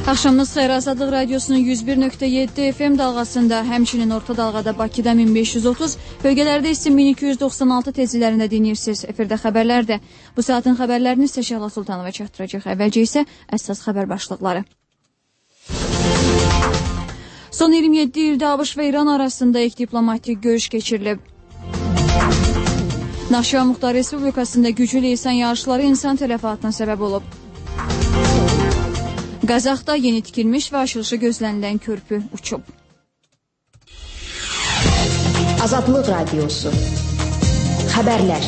Axşamınız xeyir, Azadlıq Radiosunun 101.7 FM dalğasında, həmçinin orta dalğada Bakıda 1530, bölgələrdə isə 1296 tezlilərində dinləyirsiniz. Efirdə xəbərlərdə. Bu saatin xəbərlərini isə Şəhla Sultanova çatdıracaq. Əvvəlcə isə əsas xəbər başlıqları. Son 27 ildə ABŞ və İran arasında ilk diplomatik görüş keçirilib. Naxçıvan Muxtar Respublikasında güclü leysan yağışları insan tələfatına səbəb olub. Qazaxda yeni tikilmiş və açılışı gözlənilən körpü uçub. Azadlıq Radiosu. Xəbərlər.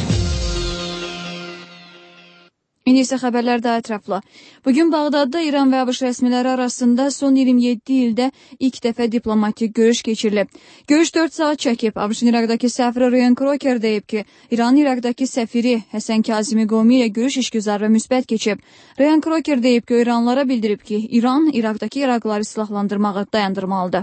İndi isə xəbərlər daha ətraflı. Bugün Bağdadda İran və ABŞ rəsmiləri arasında son 27 ildə ilk dəfə diplomatik görüş keçirilib. Görüş 4 saat çəkib. ABŞ-ın İraqdakı səfiri Ryan Crocker deyib ki, İranın İraqdakı səfiri Həsən Kazimi Qomi ilə görüş işgüzar və müsbət keçib. Ryan Crocker deyib ki, İranlılara bildirib ki, İran İraqdakı İraqlıları silahlandırmağı dayandırmalıdır.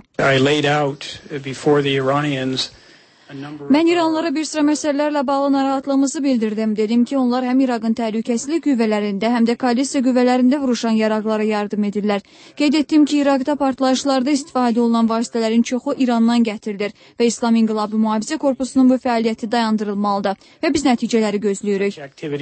Mən İranlara bir sıra məsələlərlə bağlı narahatlığımızı bildirdim. Dedim ki, onlar həm İraqın təhlükəsizlik qüvvələrində, həm də koalisiya qüvvələrində vuruşan yaraqlara yardım edirlər. Qeyd etdim ki, İraqda partlayışlarda istifadə olunan vasitələrin çoxu İrandan gətirilir və İslam İnqilabı Mühafizə Korpusunun bu fəaliyyəti dayandırılmalıdır və biz nəticələri gözləyirik.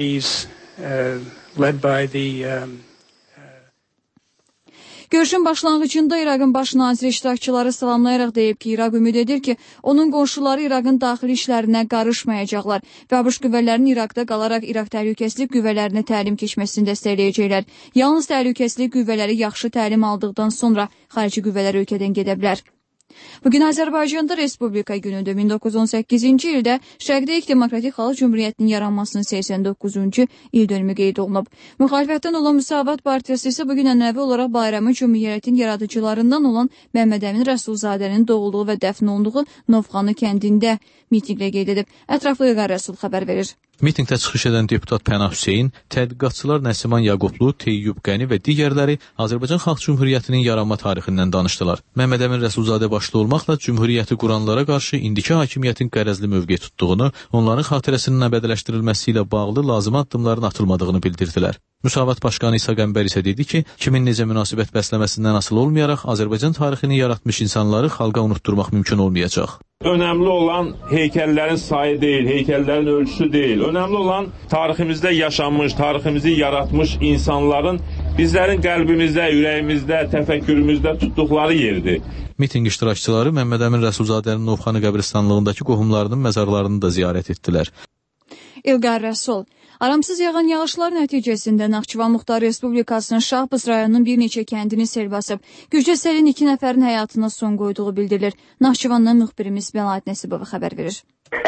Görüşün başlanğıcında İraqın baş naziri iştirakçıları salamlayaraq deyib ki, İraq ümid edir ki, onun qonşuları İraqın daxili işlərinə qarışmayacaqlar və ABŞ qüvvələrinin İraqda qalaraq İraq təhlükəsizlik qüvvələrinə təlim keçməsini dəstəkləyəcəklər. Yalnız təhlükəsizlik qüvvələri yaxşı təlim aldıqdan sonra xarici qüvvələr ölkədən gedə bilər. Bugün Azərbaycanda Respublika günüdür. 1918-ci ildə Şərqdə ilk Demokratik Xalq Cümhuriyyətinin yaranmasının 89-cu il dönümü qeyd olunub. Müxalifətdən olan Müsavat Partiyası isə bugün ənənəvi olaraq bayramı Cümhuriyyətin yaradıcılarından olan Məhəmməd Əmin Rəsulzadənin doğulduğu və dəfn olunduğu Novxanı kəndində mitinqlə qeyd edib. Ətraflı İlqar Rəsul xəbər verir. Mitinqdə çıxış edən deputat Pənah Hüseyn, tədqiqatçılar Nəsiman Yaqublu, Teyyub Qəni və digərləri Azərbaycan Xalq Cümhuriyyətinin yaranma tarixindən danışdılar. Məhəmməd Əmin Rəsulzadə başda olmaqla Cümhuriyyəti quranlara qarşı indiki hakimiyyətin qərəzli mövqe tutduğunu, onların xatirəsinin əbədiləşdirilməsi ilə bağlı lazım addımların atılmadığını bildirdilər. Müsavat Başqanı İsa Qəmbər isə dedi ki, kimin necə münasibət bəsləməsindən asılı olmayaraq Azərbaycan tarixini yaratmış insanları xalqa unutturmaq mümkün olmayacaq. Önəmli olan heykəllərin sayı deyil, heykəllərin ölçüsü deyil. Önəmli olan tariximizdə yaşanmış, tariximizi yaratmış insanların bizlərin qəlbimizdə, ürəyimizdə, təfəkkürümüzdə tutduqları yerdir. Miting iştirakçıları Məhəmməd Əmin Rəsulzadənin Novxanı qəbristanlığındakı qohumlarının məzarlarını da ziyarət etdilər. İlqar Rəsul. Aramsız yağan yağışlar nəticəsində Naxçıvan Muxtar Respublikasının Şahbız rayonunun bir neçə kəndini sel basıb. Güclü selin 2 nəfərin həyatına son qoyduğu bildirilir. Naxçıvandan müxbirimiz Melahat Nəsibova xəbər verir.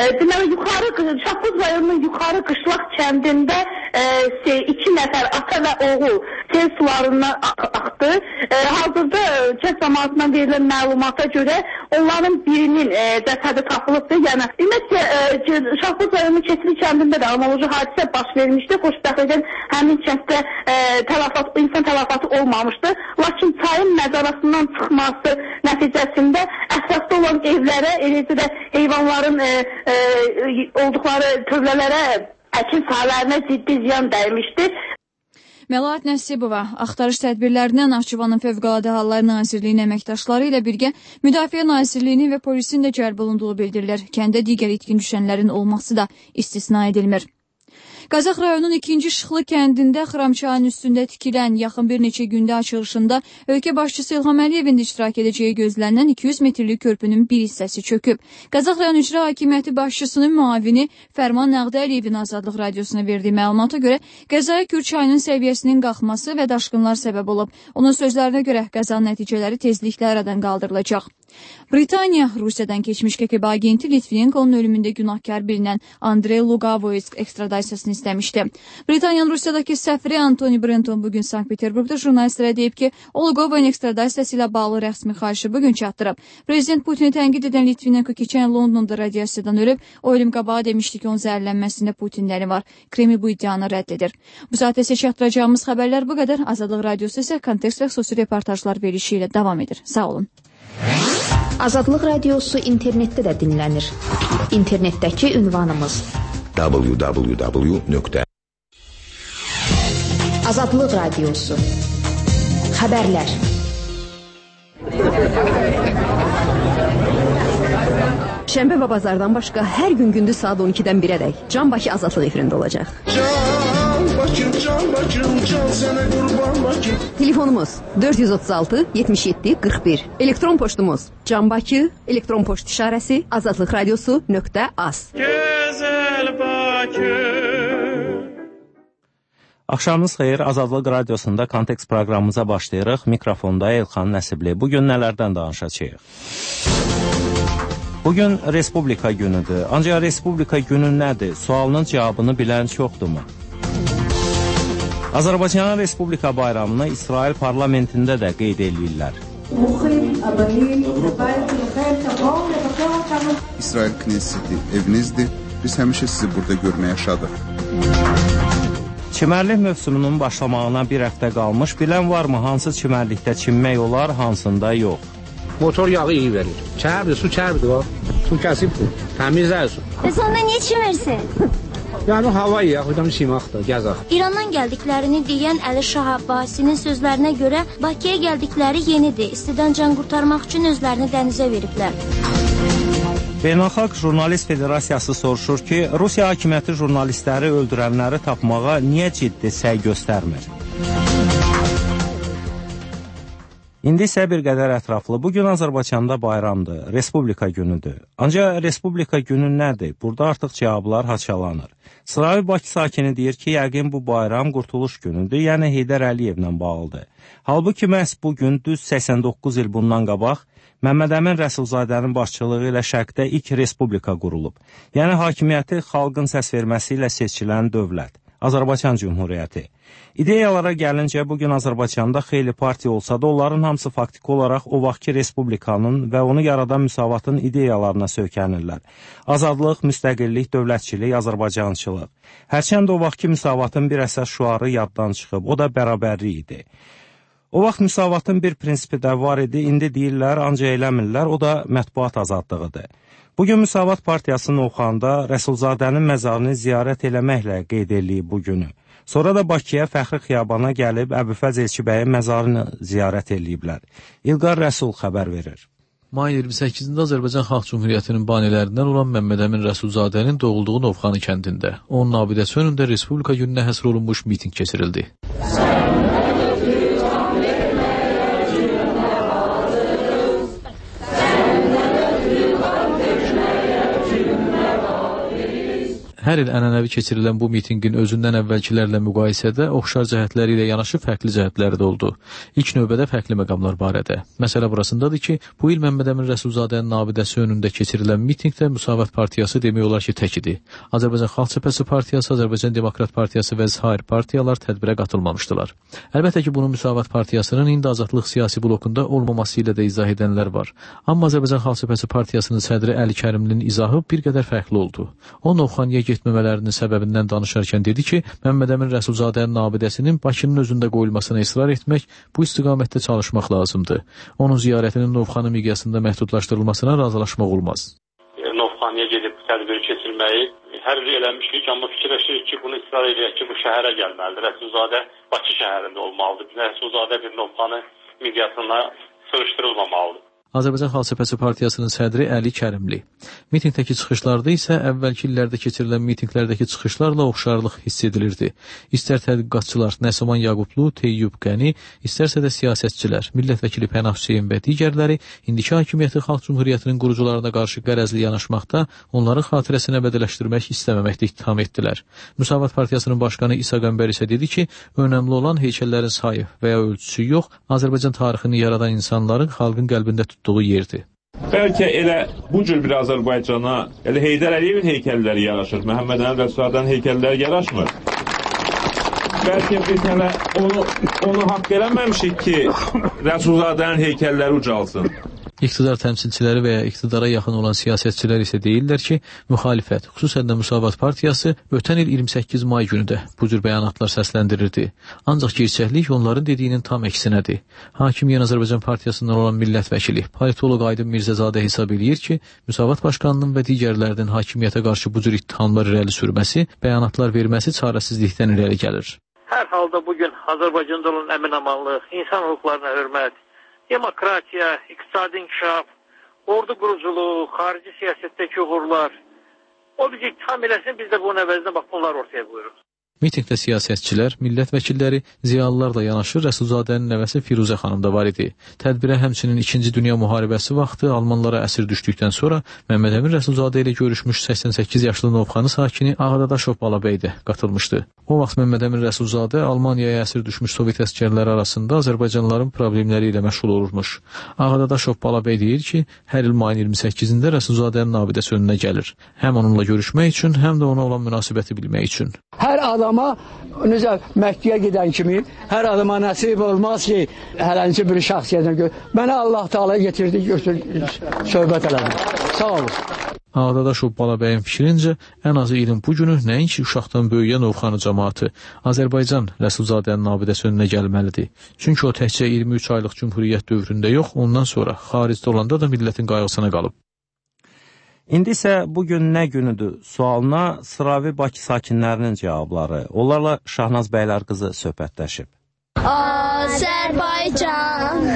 Deməli, Şahbız rayonunun yuxarı qışlaq kəndində 2 nəfər ata və oğul sel sularından axdı. Hazırda kənd cəmaatından verilən məlumata görə onların birinin cəsədi tapılıbdır. Yəni, ümumiyyətlə, Şahbız rayonunun Keçili kəndində də analoji hadisə baş vermişdi. Xoşbəxtlikdən həmin kənddə insan tələfatı olmamışdı. Lakin çayın məzarasından çıxması nəticəsində əsasda olan evlərə, eləcə də heyvanların olduqları tövlələrə, əkin sahələrinə ciddi ziyan dəymişdi. Melahat Nəsibova axtarış tədbirlərinə Naxçıvanın Fövqəladə Hallar Nazirliyinin əməkdaşları ilə birgə Müdafiə Nazirliyinin və polisin də cəlb olunduğu bildirilir. Kəndə digər itkin düşənlərin olması da istisna edilmir. Qazax rayonunun 2-ci Şıxlı kəndində Xıramçayın üstündə tikilən yaxın bir neçə gündə açılışında ölkə başçısı İlham Əliyevin də iştirak edəcəyi gözlənilən 200 metrlik körpünün bir hissəsi çöküb. Qazax rayon İcra Hakimiyyəti başçısının müavini Fərman Nəğdə Əliyevin Azadlıq Radiosuna verdiyi məlumata görə qəzaya Kür çayının səviyyəsinin qalxması və daşqınlar səbəb olub. Onun sözlərinə görə qəzanın nəticələri tezliklə aradan qaldırılacaq. Britaniya Rusiyadan keçmiş KGB agenti Litvinenko'nun ölümündə günahkar bilinən Andrey Lugavo'yu ekstradisiyasını istəmişdi. Britaniyanın Rusiyadakı səfiri Antony Brenton bugün Sankt-Peterburgda jurnalistlərə deyib ki, o Lugavo'nun ekstradisiyası ilə bağlı rəsmi xahişi bugün çatdırıb. Prezident Putini tənqid edən Litvinenko keçən Londonda radiasiyadan ölüb. O ölüm qabağı demişdi ki, onun zəhərlənməsində Putinləri var. Kreml bu iddianı rədd edir. Bu saatə isə çatdıracağımız xəbərlər bu qədər. Azadlıq Radiosu isə kontekst və xüsusi reportajlar verişi ilə davam edir. Sağ olun. Azadlıq Radiosu internetdə də dinlənir. İnternetdəki ünvanımız www.azadlıq radiosu. Xəbərlər. Şənbə və bazardan başqa hər gün gündüz saat 12-dən 1-ədək Can Bakı Azadlıq efirində olacaq. Can Bakım, can sənə qurban Bakım. Telefonumuz 436 77 41. Elektron poçtumuz Can Bakı, elektron poçt işarəsi azadlıqradiosu.az. Gözəl Bakı. Axşamınız xeyir, Azadlıq Radiosunda Kontekst proqramımıza başlayırıq. Mikrofonda Elxan Nəsibli. Bugün nələrdən danışacağıq? Bugün Respublika günüdür. Ancaq Respublika günü nədir? Sualının cavabını bilən çoxdurmu? Azərbaycan Respublika bayramını İsrail parlamentində də qeyd edirlər. İsrail Knesset'i evinizdir. Biz həmişə sizi burada görməyə şadıq. Çimərlik mövsümünün başlamağına bir həftə qalmış. Bilən varmı hansı çimərlikdə çimmək olar, hansında yox? Motor yağı iyi verir. Çərdir, su çərdir o. Su kəsibdir. Təmizlər su. Bəs onda niyə çimirsin? Yəni hava iyi, yaxudan çimaqdır, gəzaq. İrandan gəldiklərini deyən Əli Şah Abbasinin sözlərinə görə Bakıya gəldikləri yenidir. İstidən can qurtarmaq üçün özlərini dənizə veriblər. Beynəlxalq Jurnalist Federasiyası soruşur ki, Rusiya hakimiyyəti jurnalistləri öldürənləri tapmağa niyə ciddi səy göstərmir? İndi isə bir qədər ətraflı. Bugün Azərbaycanda bayramdır, Respublika günüdür. Ancaq Respublika günü nədir? Burada artıq cavablar haçalanır. Sıravi Bakı sakini deyir ki, yəqin bu bayram Qurtuluş günüdür, yəni Heydər Əliyevlə bağlıdır. Halbuki məhz bugün düz 89 il bundan qabaq Məmməd Əmin Rəsulzadənin başçılığı ilə Şərqdə ilk Respublika qurulub. Yəni hakimiyyəti xalqın səs verməsi ilə seçilən dövlət, Azərbaycan Cümhuriyyəti. İdeyalara gəlincə, bugün Azərbaycanda xeyli partiya olsa da, onların hamısı faktiki olaraq o vaxtki Respublikanın və onu yaradan müsavatın ideyalarına söykənirlər. Azadlıq, müstəqillik, dövlətçilik, Azərbaycançılıq. Hərçənd o vaxtki müsavatın bir əsas şüarı yaddan çıxıb, o da bərabərlik idi. O vaxt müsavatın bir prinsipi də var idi, indi deyirlər, ancaq eləmirlər, o da mətbuat azadlığıdır. Bugün Müsavat Partiyasının oxanda Rəsulzadənin məzarını ziyarət eləməklə qeyd edilib bu günü. Sonra da Bakıya Fəxri Xiyabana gəlib Əbülfəz Elçibəyin məzarını ziyarət ediblər. İlqar Rəsul xəbər verir. Mayın 28-də Azərbaycan Xalq Cümhuriyyətinin banilərindən olan Məmməd Əmin Rəsulzadənin doğulduğu Novxanı kəndində, onun abidəsi önündə Respublika gününə həsr olunmuş miting keçirildi. Hər il ənənəvi keçirilən bu mitinqin özündən əvvəlkilərlə müqayisədə oxşar cəhətləri ilə yanaşı fərqli cəhətləri də oldu. İlk növbədə fərqli məqamlar barədə. Məsələ burasındadır ki, bu il Məmməd Əmin Rəsulzadənin abidəsi önündə keçirilən mitinqdə Müsavat Partiyası demək olar ki, tək idi. Azərbaycan Xalq Cəbhəsi Partiyası, Azərbaycan Demokrat Partiyası və sair partiyalar tədbirə qatılmamışdılar. Əlbəttə ki, bunu Müsavat Partiyasının indi Azadlıq siyasi blokunda olmaması ilə də izah edənlər var. Amma Azərbaycan Xalq Cəbhəsi Partiyasının sədri Əli Kərimlinin izahı bir qədər fərqli oldu. O Novxanıya getməmələrinin səbəbindən danışarkən dedi ki, Məmməd Əmin Rəsulzadənin abidəsinin Bakının özündə qoyulmasına israr etmək, bu istiqamətdə çalışmaq lazımdır. Onun ziyarətinin Novxanı miqyasında məhdudlaşdırılmasına razılaşmaq olmaz. Novxanıya gedib tədbiri keçirməyi hər il eləmişik, amma fikirləşirik ki, bunu israr edək ki, bu şəhərə gəlməlidir. Rəsulzadə Bakı şəhərində olmalıdır. Rəsulzadə bir Novxanı miqyasına sığışdırılmamalıdır. Azərbaycan Xalq Cəbhəsi Partiyasının sədri Əli Kərimli. Mitinqdəki çıxışlarda isə əvvəlki illərdə keçirilən mitinqlərdəki çıxışlarla oxşarlıq hiss edilirdi. İstər tədqiqatçılar Nəsəman Yaqublu, Teyyub Qəni, istərsə də siyasətçilər, millət vəkili Pənah Hüseyn və digərləri indiki hakimiyyəti Xalq Cümhuriyyətinin qurucularına qarşı qərəzli yanaşmaqda, onların xatirəsini əbədiləşdirmək istəməməkdə ittiham etdilər. Müsavat Partiyasının başqanı İsa Qəmbər isə dedi ki, önəmli olan heykəllərin sayı və ya ölçüsü yox, Azərbaycan tarixini yaradan insanların xalqın qəlbində tutduğu yerdir. Bəlkə elə bu cür bir Azərbaycana elə Heydər Əliyevin heykəlləri yaraşır, Məmməd Əmin Rəsulzadənin heykəlləri yaraşmır. Bəlkə biz hələ onu haqq eləməmişik ki, Rəsulzadənin heykəlləri ucalsın. İqtidar təmsilçiləri və ya iqtidara yaxın olan siyasətçilər isə deyirlər ki, müxalifət, xüsusən də Müsavat Partiyası ötən il 28 may günü də bu cür bəyanatlar səsləndirirdi. Ancaq gerçəklik onların dediyinin tam əksinədir. Hakim Yeni Azərbaycan Partiyasından olan millət vəkili, politoloq Aydın Mirzəzadə hesab eləyir ki, Müsavat Başqanının və digərlərinin hakimiyyətə qarşı bu cür ittihamlar irəli sürməsi, bəyanatlar verməsi çarəsizlikdən irəli gəlir. Hər halda bugün Azərbaycanda olan əmin-amanlıq, insan hüquqlarına hörmət demokratiya, iqtisadi inkişaf, ordu quruculuğu, xarici siyasətdəki uğurlar, o bizi tam eləsin, biz də bunun əvəzində bax bunlar ortaya qoyuruq. Mitingdə siyasətçilər, millət vəkilləri, ziyalılarla yanaşı Rəsulzadənin nəvəsi Firuzə xanım da var idi. Tədbirə həmçinin 2-ci Dünya müharibəsi vaxtı Almanlara əsir düşdükdən sonra Məmməd Əmin Rəsulzadə ilə görüşmüş 88 yaşlı Novxanı sakini Ağdadaşov Balabəy də qatılmışdı. O vaxt Məmməd Əmin Rəsulzadə Almaniyaya əsir düşmüş Sovet əsgərləri arasında Azərbaycanlıların problemləri ilə məşğul olurmuş. Ağdadaşov Balabəy deyir ki, hər il mayın 28-də Rəsulzadənin abidəsi önünə gəlir. Həm onunla görüşmək üçün, həm də ona olan münasibəti bilmək üçün. Hər adama necə Məkkəyə gedən kimi hər adama nəsib olmaz ki, hələncə bir şəxsiyyətlə gör. Mənə Allah Taala getirdi, söhbət elədi. Sağ olun. Ağdadaşov Balabəyin fikrincə, ən azı ilin bu günü nəinki uşaqdan böyüyə Novxanı cəmaatı, Azərbaycan Rəsulzadənin abidəsi önünə gəlməlidir. Çünki o təkcə 23 aylıq cümhuriyyət dövründə yox, ondan sonra xaricdə olanda da millətin qayğısına qalıb. İndi isə bugün nə günüdür sualına Sıravi Bakı sakinlərinin cavabları. Onlarla Şahnaz Bəylər qızı söhbətləşib. Azərbaycan,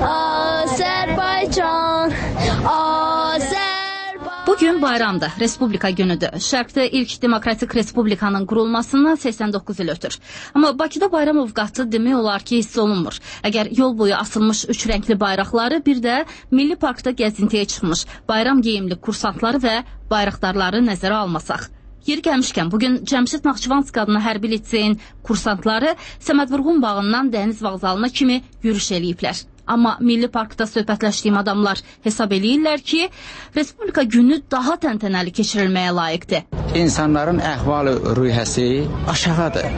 Azərbaycan, Azərbaycan. Bugün bayramdır, Respublika günüdür. Şərqdə ilk demokratik respublikanın qurulmasından 89 il ötür. Amma Bakıda bayram ovqatı demək olar ki, hiss olunmur. Əgər yol boyu asılmış 3 rəngli bayraqları, bir də Milli Parkda gəzintiyə çıxmış bayram geyimli kursantları və bayraqdarları nəzərə almasaq. Yeri gəlmişkən, bugün Cəmşid Naxçıvanski adına hərbi litseyin kursantları Səməd Vurğun bağından dəniz vağzalına kimi yürüş eləyiblər. Amma Milli Parkda söhbətləşdiyim adamlar hesab eləyirlər ki, Respublika günü daha təntənəli keçirilməyə layiqdir. İnsanların əhval-ruhiyyəsi aşağıdır.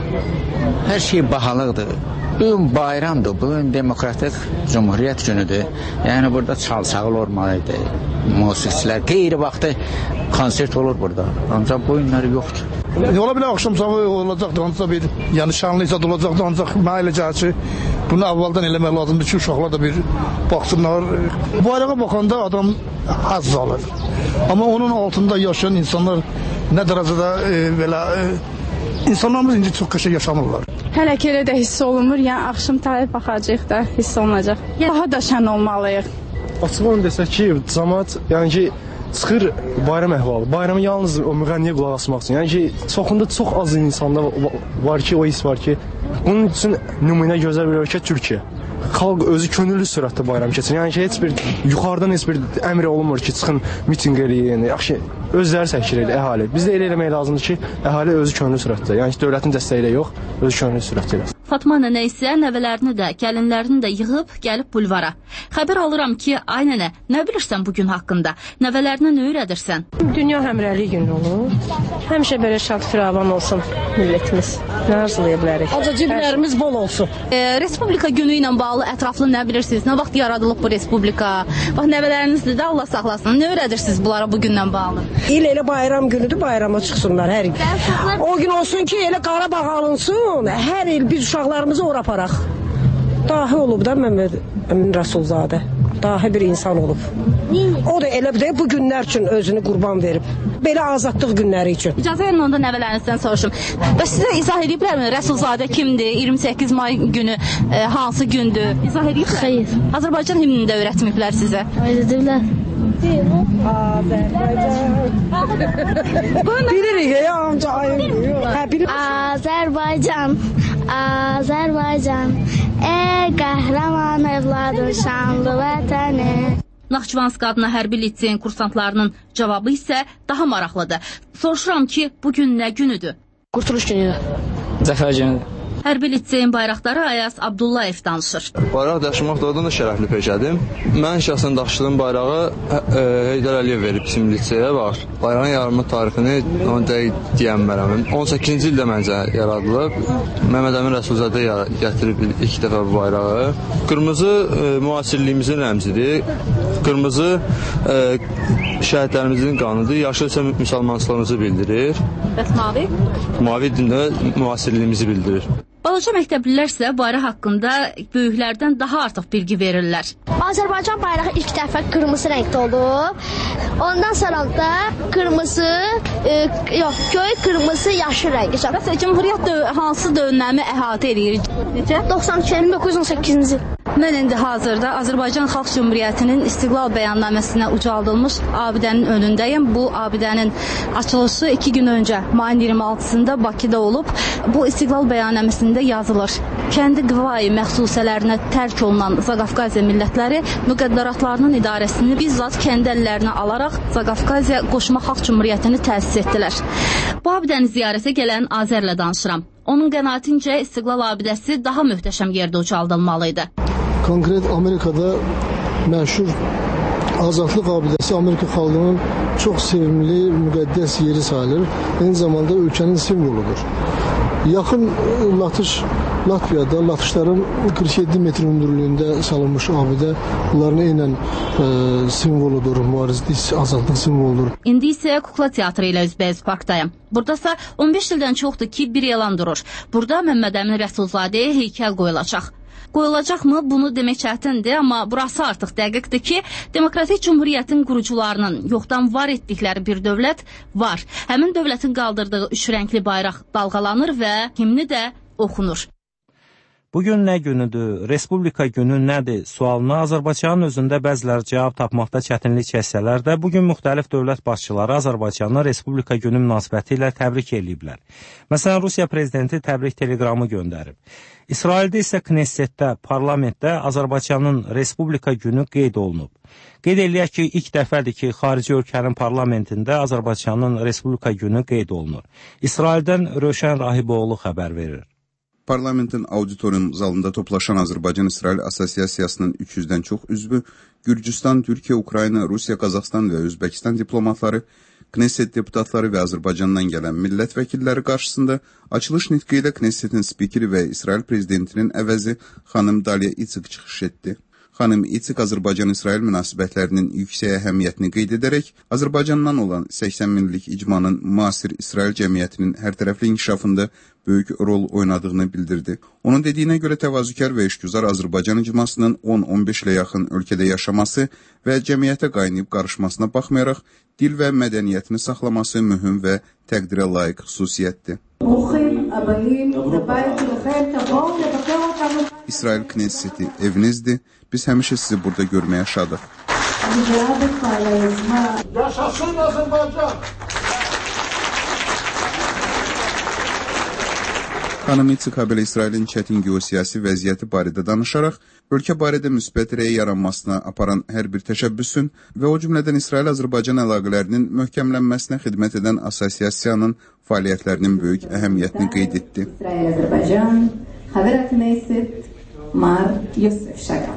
Hər şey bahalıqdır. Bugün bayramdır, bugün demokratik cumhuriyyət günüdür. Yəni burada çalsağıl olmalıdır. Musiqçilər qeyri vaxtı konsert olur burada. Ancaq bu günləri yoxdur. Ola bilər axşam sabah olacaqdır, ancaq bir şanlı izad olacaqdır, ancaq mənə elə gəlir ki, bunu əvvəldən eləmək lazımdır ki, uşaqlar da bir baxsınlar. Bayrağa baxanda adam həzz alır. Amma onun altında yaşayan insanlar nə dərəcədə belə insanlarımız indi çox qəşəng yaşamırlar. Hələ ki elə də hiss olunmur, yəni axşam tayıb baxacağıq da hiss olunacaq. Daha da şən olmalıyıq. Açıqlanın desək ki, cəmaət, yəni ki, çıxır bayram əhvalı. Bayramı yalnız o müğənniyə qulaq asmaq üçün. Yəni ki, çoxunda çox az insanda var ki, o his var ki, bunun üçün nümunə gözəl bir ölkə Türkiyə. Xalq özü könüllü sürətdə bayram keçir. Yəni ki, heç bir yuxarıdan heç bir əmr olunmur ki, çıxın mitinq eləyin. Yaxşı, özləri səkir elə əhali. Biz də elə eləmək lazımdır ki, əhali özü könüllü sürətdə. Yəni ki, dövlətin dəstəyi ilə yox, özü könüllü sürətdə eləsin. Fatma nənə isə nəvələrini də, gəlinlərini də yığıb gəlib bulvara. Xəbər alıram ki, ay nənə, nə bilirsən bugün haqqında? Nəvələrinə nə öyrədirsən? Dünya həmrəylik günü olur. Həmişə belə şad firavan olsun millətimiz. Nə arzulaya bilərik? Azca ciblərimiz bol olsun. Respublika günü ilə bağlı ətraflı nə bilirsiniz? Nə vaxt yaradılıb bu respublika? Bax, nəvələrinizdir də, Allah saxlasın. Nə öyrədirsiniz bunlara bu gündən bağlı? İl elə bayram günüdür, bayrama çıxsınlar hər il. O gün olsun ki, elə Qarabağ alınsın, hər il biz uşaqlarımızı ora aparaq. Dahi olub da Məmməd Əmin Rəsulzadə. Dahi bir insan olub. O da elə bir də bu günlər üçün özünü qurban verib. Belə azadlıq günləri üçün. İcazə verin onda nəvələrinizdən soruşum. Bəs sizə izah ediblərmi Rəsulzadə kimdir? 28 may günü hansı gündür? İzah ediblər? Xeyr. Azərbaycan himnini də öyrətməyiblər sizə? Öyrədiblər. Bilirik ya amca Azərbaycan, Azərbaycan, ey qəhrəman evladım şanlı vətəni. Naxçıvanski adına hərbi litseyin kursantlarının cavabı isə daha maraqlıdır. Soruşuram ki, bugün nə günüdür? Qurtuluş günüdür. Zəfər günüdür. Hərbi litseyin bayraqdarı Ayaz Abdullayev danışır. Bayraq daşımaq doğrudan da şərəfli peşədir. Mən şəxsən daşıdığım bayrağı Heydər Əliyev verib bizim litseyə var. Bayrağın yaranma tarixini onu dəqiq deyənmərəm. 18-ci ildə məncə yaradılıb. Məmməd Əmin Rəsulzadə gətirib ilk dəfə bu bayrağı. Qırmızı müasirliyimizin rəmzidir. Qırmızı şəhidlərimizin qanıdır. Yaşıl isə müsəlmançılığımızı bildirir. Bəs mavi? Mavi dində müasirliyimizi bildirir. Balaca məktəblilər isə bayraq haqqında böyüklərdən daha artıq bilgi verirlər. Azərbaycan bayrağı ilk dəfə qırmızı rəngdə olub. Ondan sonra da qırmızı, göy, qırmızı, yaşıl rəngi. Bəs Cümhuriyyət hansı dönəmi əhatə edir? Necə? 1918-ci il. Mən indi hazırda Azərbaycan Xalq Cümhuriyyətinin İstiqlal Bəyannaməsinə ucaldılmış abidənin önündəyim. Bu abidənin açılışı 2 gün öncə mayın 26-sında Bakıda olub. Bu İstiqlal Bəyannaməsində yazılır. Kəndi qıvayı məxsusələrinə tərk olunan Zaqafqaziya millətləri müqəddəratlarının idarəsini bizzat kəndi əllərinə alaraq Zaqafqaziya Qoşma Xalq Cümhuriyyətini təsis etdilər. Bu abidəni ziyarətə gələn Azərlə danışıram. Onun qənaətincə İstiqlal abidəsi daha möhtəşəm yerdə ucaldılmalıydı. Konkret Amerikada məşhur Azadlıq abidəsi Amerika xalqının çox sevimli, müqəddəs yeri sayılır. Eyni zamanda ölkənin simvoludur. Yaxın Latviyada Latışların 47 metr hündürlüyündə salınmış abidə bunların eynən simvoludur, mübarizlik, azadlıq simvoludur. İndi isə kukla teatrı ilə üzbəyiz parkdayım. Buradasa 15 ildən çoxdur ki, bir elan durur. Burada Məmməd Əmin Rəsulzadəyə heykəl qoyulacaq. Qoyulacaqmı? Bunu demək çətindir, amma burası artıq dəqiqdir ki, Demokratik Cümhuriyyətin qurucularının yoxdan var etdikləri bir dövlət var. Həmin dövlətin qaldırdığı 3 rəngli bayraq dalğalanır və himni də oxunur. Bugün nə günüdür, Respublika günü nədir sualına Azərbaycanın özündə bəziləri cavab tapmaqda çətinlik çəksələr də, bugün müxtəlif dövlət başçıları Azərbaycanı Respublika günü münasibəti ilə təbrik ediblər. Məsələn, Rusiya prezidenti təbrik teleqramı göndərib. İsraildə isə Knessetdə, parlamentdə Azərbaycanın Respublika günü qeyd olunub. Qeyd eləyək ki, ilk dəfədir ki, xarici ölkənin parlamentində Azərbaycanın Respublika günü qeyd olunur. İsraildən Röşən Rahiboğlu xəbər verir. Parlamentin auditorium zalında toplaşan Azərbaycan-İsrail Assosiasiyasının 300-dən çox üzvü, Gürcüstan, Türkiyə, Ukrayna, Rusiya, Qazaxstan və Özbəkistan diplomatları, Knesset deputatları və Azərbaycandan gələn millət vəkilləri qarşısında açılış nitqi ilə Knessetin spikeri və İsrail prezidentinin əvəzi xanım Dalya İtsik çıxış etdi. Xanım İtsik Azərbaycan-İsrail münasibətlərinin yüksək əhəmiyyətini qeyd edərək, Azərbaycandan olan 80 minlik icmanın müasir İsrail cəmiyyətinin hərtərəfli inkişafında böyük rol oynadığını bildirdi. Onun dediyinə görə təvazükar və işgüzar Azərbaycan icmasının 10-15 ilə yaxın ölkədə yaşaması və cəmiyyətə qaynayıb qarışmasına baxmayaraq, dil və mədəniyyətini saxlaması mühüm və təqdirə layiq xüsusiyyətdir. İsrail Knesseti evinizdir. Biz həmişə sizi burada görməyə şadıq. Yaşasın Azərbaycan! Xanım İtsik habelə İsrailin çətin geosiyasi vəziyyəti barədə danışaraq, ölkə barədə müsbət rəy yaranmasına aparan hər bir təşəbbüsün və o cümlədən İsrail-Azərbaycan əlaqələrinin möhkəmlənməsinə xidmət edən assosiasiyanın fəaliyyətlərinin böyük əhəmiyyətini qeyd etdi. İsrail-Azərbaycan, Xəbər Knesset, Mar Yosef Şagal.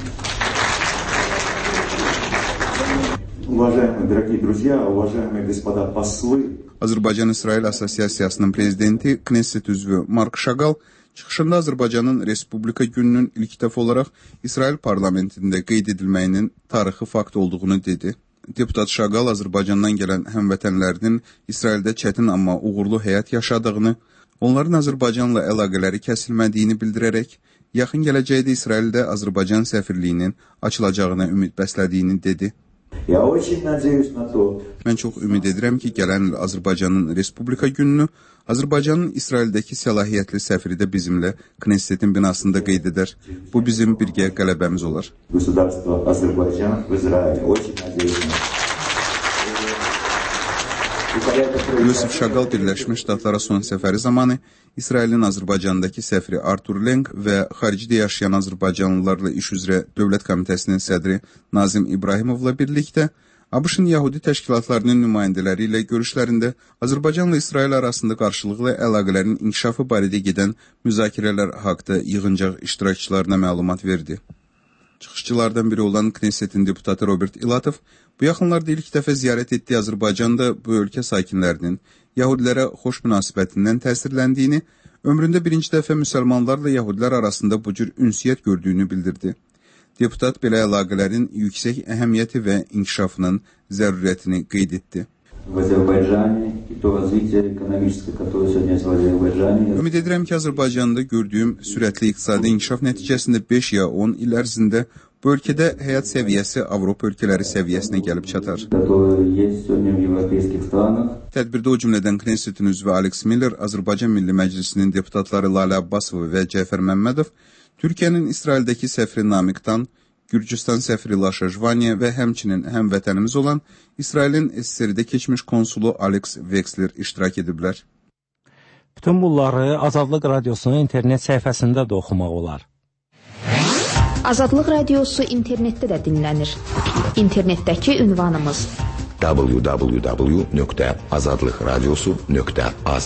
Уважаемые дорогие друзья, уважаемые господа послы. Azərbaycan-İsrail Assosiasiyasının prezidenti, Knesset üzvü Mark Şagal çıxışında Azərbaycanın Respublika gününün ilk dəfə olaraq İsrail parlamentində qeyd edilməyinin tarixi fakt olduğunu dedi. Deputat Şagal Azərbaycandan gələn həmvətənlərinin İsraildə çətin amma uğurlu həyat yaşadığını, onların Azərbaycanla əlaqələri kəsilmədiyini bildirərək, yaxın gələcəkdə İsraildə Azərbaycan səfirliyinin açılacağına ümid bəslədiyini dedi. Mən çox ümid edirəm ki, gələn il Azərbaycanın Respublika gününü Azərbaycanın İsraildəki səlahiyyətli səfiri də bizimlə Knessetin binasında qeyd edər. Bu bizim birgə qələbəmiz olar. Yusif Şagal Birləşmiş Ştatlara son səfəri zamanı İsrailin Azərbaycandakı səfiri Artur Lenk və xaricdə yaşayan Azərbaycanlılarla iş üzrə Dövlət Komitəsinin sədri Nazim İbrahimovla birlikdə ABŞ-ın Yahudi təşkilatlarının nümayəndələri ilə görüşlərində Azərbaycanla İsrail arasında qarşılıqlı əlaqələrin inkişafı barədə gedən müzakirələr haqda yığıncaq iştirakçılarına məlumat verdi. Çıxışçılardan biri olan Knessetin deputatı Robert İlatov bu yaxınlarda ilk dəfə ziyarət etdiyi Azərbaycanda bu ölkə sakinlərinin Yahudilərə xoş münasibətindən təsirləndiyini, ömründə birinci dəfə müsəlmanlarla Yahudilər arasında bu cür ünsiyyət gördüyünü bildirdi. Deputat belə əlaqələrin yüksək əhəmiyyəti və inkişafının zərurətini qeyd etdi. Ümid edirəm ki, Azərbaycanda gördüyüm sürətli iqtisadi inkişaf nəticəsində 5 ya 10 il ərzində Bu ölkədə həyat səviyyəsi Avropa ölkələri səviyyəsinə gəlib çatar. Tədbirdə o cümlədən Knessetin üzvü Alex Miller, Azərbaycan Milli Məclisinin deputatları Lalə Abbasova və Cəfər Məmmədov, Türkiyənin İsraildəki səfiri Namikdan, Gürcüstan səfiri Laşa Jvaniya və həmçinin həmvətənimiz olan İsrailin SSR-də keçmiş konsulu Alex Veksler iştirak ediblər. Bütün bunları Azadlıq Radiosunun internet səhifəsində də oxumaq olar. Azadlıq Radiosu internetdə də dinlənir. İnternetdəki ünvanımız www.azadlıqradiosu.az.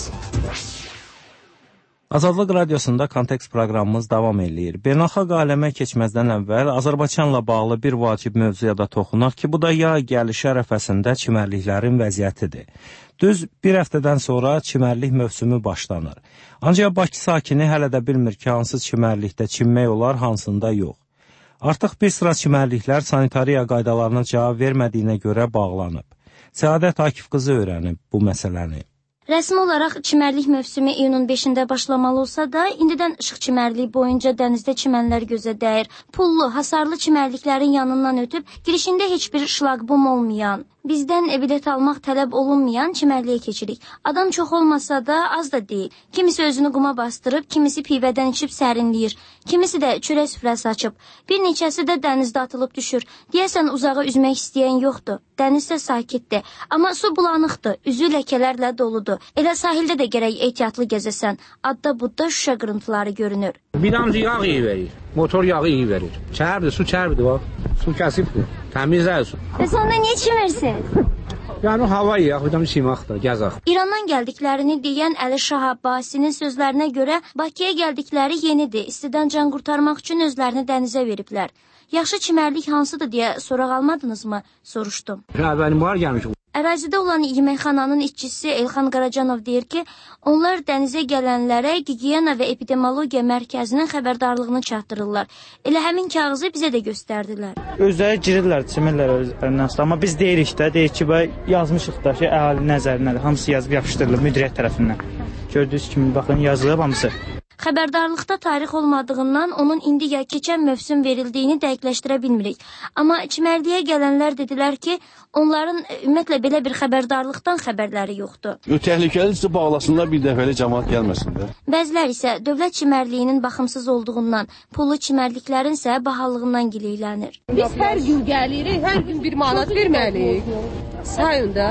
Azadlıq Radiosunda Kontekst proqramımız davam eləyir. Beynəlxalq aləmə keçməzdən əvvəl Azərbaycanla bağlı bir vacib mövzuya da toxunaq ki, bu da yay gəlişi ərəfəsində çimərliklərin vəziyyətidir. Düz bir həftədən sonra çimərlik mövsümü başlanır. Ancaq Bakı sakini hələ də bilmir ki, hansı çimərlikdə çimmək olar, hansında yox. Artıq bir sıra çimərliklər sanitariya qaydalarına cavab vermədiyinə görə bağlanıb. Səadət Akif qızı öyrənib bu məsələni. Rəsmi olaraq çimərlik mövsümü iyunun 5-də başlamalı olsa da, indidən Işıq çimərliyi boyunca dənizdə çimənlər gözə dəyir. Pullu, hasarlı çimərliklərin yanından ötüb, girişində heç bir şlaqbum olmayan, bizdən bilet almaq tələb olunmayan çimərliyə keçirik. Adam çox olmasa da az da deyil. Kimisi özünü quma bastırıb, kimisi pivədən içib sərinləyir. Kimisi də çörək süfrəsi açıb. Bir neçəsi də dənizdə atılıb düşür. Deyəsən uzağa üzmək istəyən yoxdur. Dəniz isə sakitdir. Amma su bulanıqdır, üzü ləkələrlə doludur. Elə sahildə də gərək ehtiyatlı gəzəsən. Adda budda şüşə qırıntıları görünür. Bir damcı yağ iyi verir. Motor yağı iyi verir. Çərdir, su çərdir bax. Su kəsibdir. Təmizlər su. Bəs onda niyə çimirsin? Yəni hava iyi, bir dam çimaqdır, gəzək. İrandan gəldiklərini deyən Əli Şah Abbasinin sözlərinə görə Bakıya gəldikləri yenidir. İstidən can qurtarmaq üçün özlərini dənizə veriblər. Yaxşı çimərlik hansıdır deyə soraq almadınızmı? Soruşdum. Mənim var gəlmiş. Ərazidə olan yeməkxananın işçisi Elxan Qaracanov deyir ki, onlar dənizə gələnlərə gigiyena və epidemiologiya mərkəzinin xəbərdarlığını çatdırırlar. Elə həmin kağızı bizə də göstərdilər. Özləri girirlər, çimirlər özlərindən, amma biz deyirik ki, yazmışıq da ki, əhali nəzərinədir, hamısı yazıb yapışdırılır müdiriyyət tərəfindən. Gördüyünüz kimi, baxın, yazılıb hamısı. Xəbərdarlıqda tarix olmadığından onun indi ya keçən mövsüm verildiyini dəqiqləşdirə bilmirik. Amma çimərliyə gələnlər dedilər ki, onların ümumiyyətlə belə bir xəbərdarlıqdan xəbərləri yoxdur. Təhlükəlidirsə bağlasınlar, bir dəfəli cəmaat gəlməsinlər. Bəzilər isə dövlət çimərliyinin baxımsız olduğundan, pullu çimərliklərin isə bahalığından gileylənir. Biz hər gün gəlirik, hər gün 1 manat verməliyik. Sayında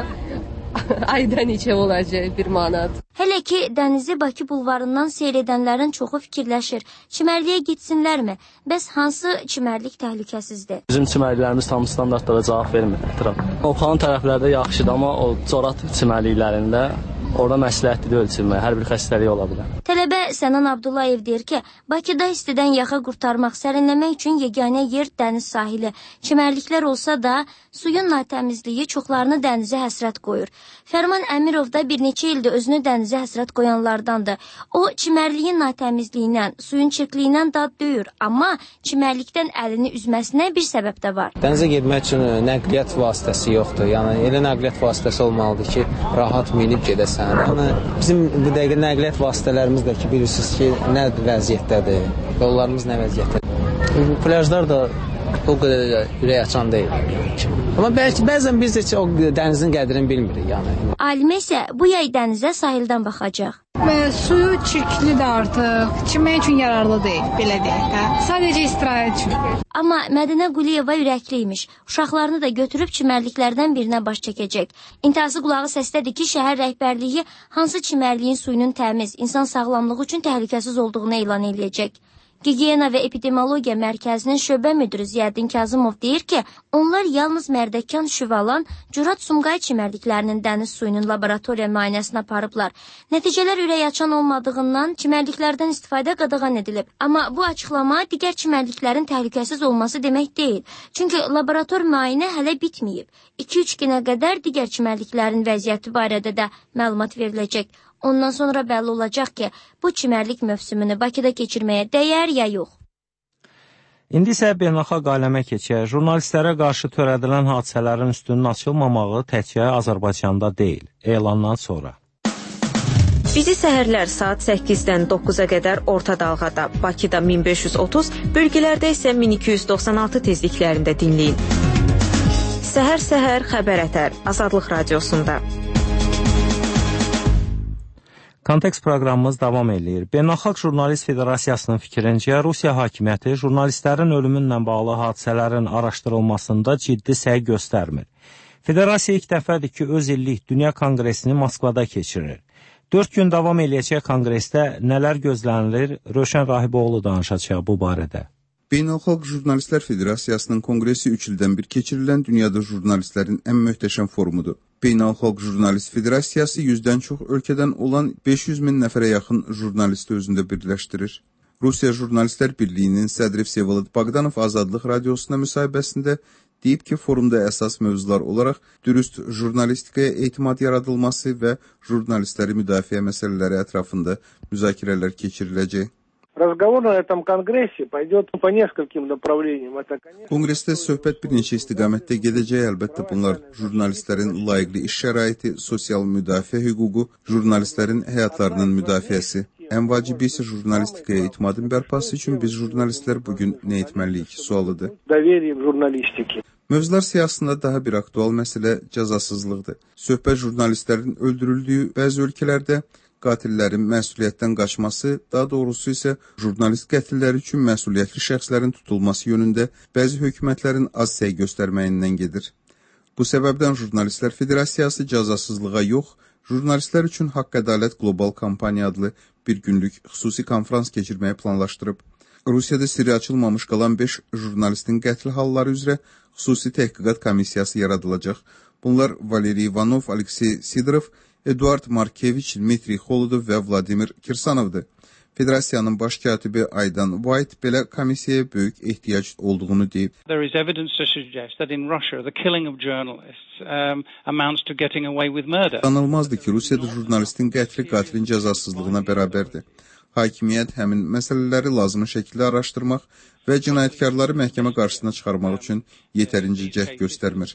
ayda neçə olacaq 1 manat. Hələ ki, dənizi Bakı bulvarından seyr edənlərin çoxu fikirləşir. Çimərliyə gitsinlərmi? Bəs hansı çimərlik təhlükəsizdir? Bizim çimərliklərimiz tam standartlara cavab vermir. Oxan tərəflərdə yaxşıdır, amma o corat çimərliklərində orada məsləhətlidir ölçülmək, hər bir xəstəlik ola bilər. Tələbə Sənan Abdullayev deyir ki, Bakıda istidən yaxa qurtarmaq, sərinləmək üçün yeganə yer dəniz sahili. Çimərliklər olsa da, suyun natəmizliyi çoxlarını dənizə həsrət qoyur. Fərman Əmirov da bir neçə ildir özünü dənizə həsrət qoyanlardandır. O, çimərliyin natəmizliyindən, suyun çirkliyindən dad döyür, amma çimərlikdən əlini üzməsinə bir səbəb də var. Dənizə getmək üçün nəqliyyat vasitəsi yoxdur. Yəni, elə nəqliyyat vasitəsi olmalıdır ki, rahat minib gedəsən. Yəni, bizim bu dəqiqə nəqliyyat vasitələrimiz də ki, bilirsiniz ki, nə vəziyyətdədir, yollarımız nə vəziyyətdədir. Plyajlar da o qədər ürək açan deyil. Amma bəzən biz də o dənizin qədrini bilmirik. Yəni. Alimə isə bu yay dənizə sahildən baxacaq. Suyu çirklidir artıq, çimmək üçün yararlı deyil, belə deyək də. Sadəcə istirahət üçün. Amma Mədinə Quliyeva ürəkliymiş. Uşaqlarını da götürüb çimərliklərdən birinə baş çəkəcək. İntihası qulağı səsdədir ki, şəhər rəhbərliyi hansı çimərliyin suyunun təmiz, insan sağlamlığı üçün təhlükəsiz olduğunu elan eləyəcək. Gigiyena və Epidemiologiya Mərkəzinin şöbə müdiri Ziyəddin Kazımov deyir ki, onlar yalnız Mərdəkan, Şüvalan, Curat, Sumqay çimərliklərinin dəniz suyunun laboratoriya müayinəsinə aparıblar. Nəticələr ürək açan olmadığından çimərliklərdən istifadə qadağan edilib. Amma bu açıqlama digər çimərliklərin təhlükəsiz olması demək deyil. Çünki laborator müayinə hələ bitməyib. 2-3 günə qədər digər çimərliklərin vəziyyəti barədə də məlumat veriləcək. Ondan sonra bəlli olacaq ki, bu çimərlik mövsümünü Bakıda keçirməyə dəyər ya yox. İndi isə beynəlxalq aləmə keçək. Jurnalistlərə qarşı törədilən hadisələrin üstünün açılmamağı təkcə Azərbaycanda deyil, elandan sonra. Bizi səhərlər saat 8-dən 9-a qədər orta dalğada, Bakıda 1530, bölgələrdə isə 1296 tezliklərində dinləyin. Səhər-səhər xəbər ətər Azadlıq Radiosunda. Kontekst proqramımız davam edir. Beynəlxalq Jurnalist Federasiyasının fikrincə, Rusiya hakimiyyəti jurnalistlərin ölümünlə bağlı hadisələrin araşdırılmasında ciddi səy göstərmir. Federasiya ilk dəfədir ki, öz illik Dünya Konqresini Moskvada keçirir. 4 gün davam eləyəcək konqresdə nələr gözlənilir? Rövşən Rahiboğlu danışacaq bu barədə. Beynəlxalq Jurnalistlər Federasiyasının konqresi 3 ildən bir keçirilən dünyada jurnalistlərin ən möhtəşəm forumudur. Beynəlxalq Jurnalist Federasiyası 100-dən çox ölkədən olan 500 min nəfərə yaxın jurnalisti özündə birləşdirir. Rusiya Jurnalistlər Birliyinin sədri Vsevolod Bogdanov Azadlıq Radiosuna müsahibəsində deyib ki, forumda əsas mövzular olaraq dürüst jurnalistikaya etimad yaradılması və jurnalistləri müdafiə məsələləri ətrafında müzakirələr keçiriləcək. Разговор на этом конгрессе пойдет по нескольким направлениям. Konqresdə söhbət bir neçə istiqamətdə gedəcək. Əlbəttə bunlar jurnalistlərin layiqli iş şəraiti, sosial müdafiə hüququ, jurnalistlərin həyatlarının müdafiəsi. Ən vacibi isə jurnalistikaya etimadın bərpası üçün biz jurnalistlər bugün nə etməliyik sualıdır. Mövzular siyasında daha bir aktual məsələ cəzasızlıqdır. Söhbət jurnalistlərin öldürüldüyü bəzi ölkələrdə qatillərin məsuliyyətdən qaçması, daha doğrusu isə jurnalist qətilləri üçün məsuliyyətli şəxslərin tutulması yönündə bəzi hökumətlərin az səy göstərməyindən gedir. Bu səbəbdən Jurnalistlər Federasiyası cəzasızlığa yox, jurnalistlər üçün Haqq Ədalət Qlobal Kampaniya adlı bir günlük xüsusi konfrans keçirməyi planlaşdırıb. Rusiyada sirri açılmamış qalan 5 jurnalistin qətl halları üzrə xüsusi təhqiqat komissiyası yaradılacaq. Bunlar Valeri Ivanov, Aleksey Sidorov, Eduard Markeviç, Dmitri Xolodov və Vladimir Kirsanovdur. Federasiyanın baş katibi Aydan White belə komissiyaya böyük ehtiyac olduğunu deyib. There is evidence to suggest that in Russia the killing of journalists amounts to getting away with murder. Danılmazdır ki, Rusiyada jurnalistin qətli qatilin cəzasızlığına bərabərdir. Hakimiyyət həmin məsələləri lazımi şəkildə araşdırmaq və cinayətkarları məhkəmə qarşısına çıxarmaq üçün yetərincə cəhd göstərmir.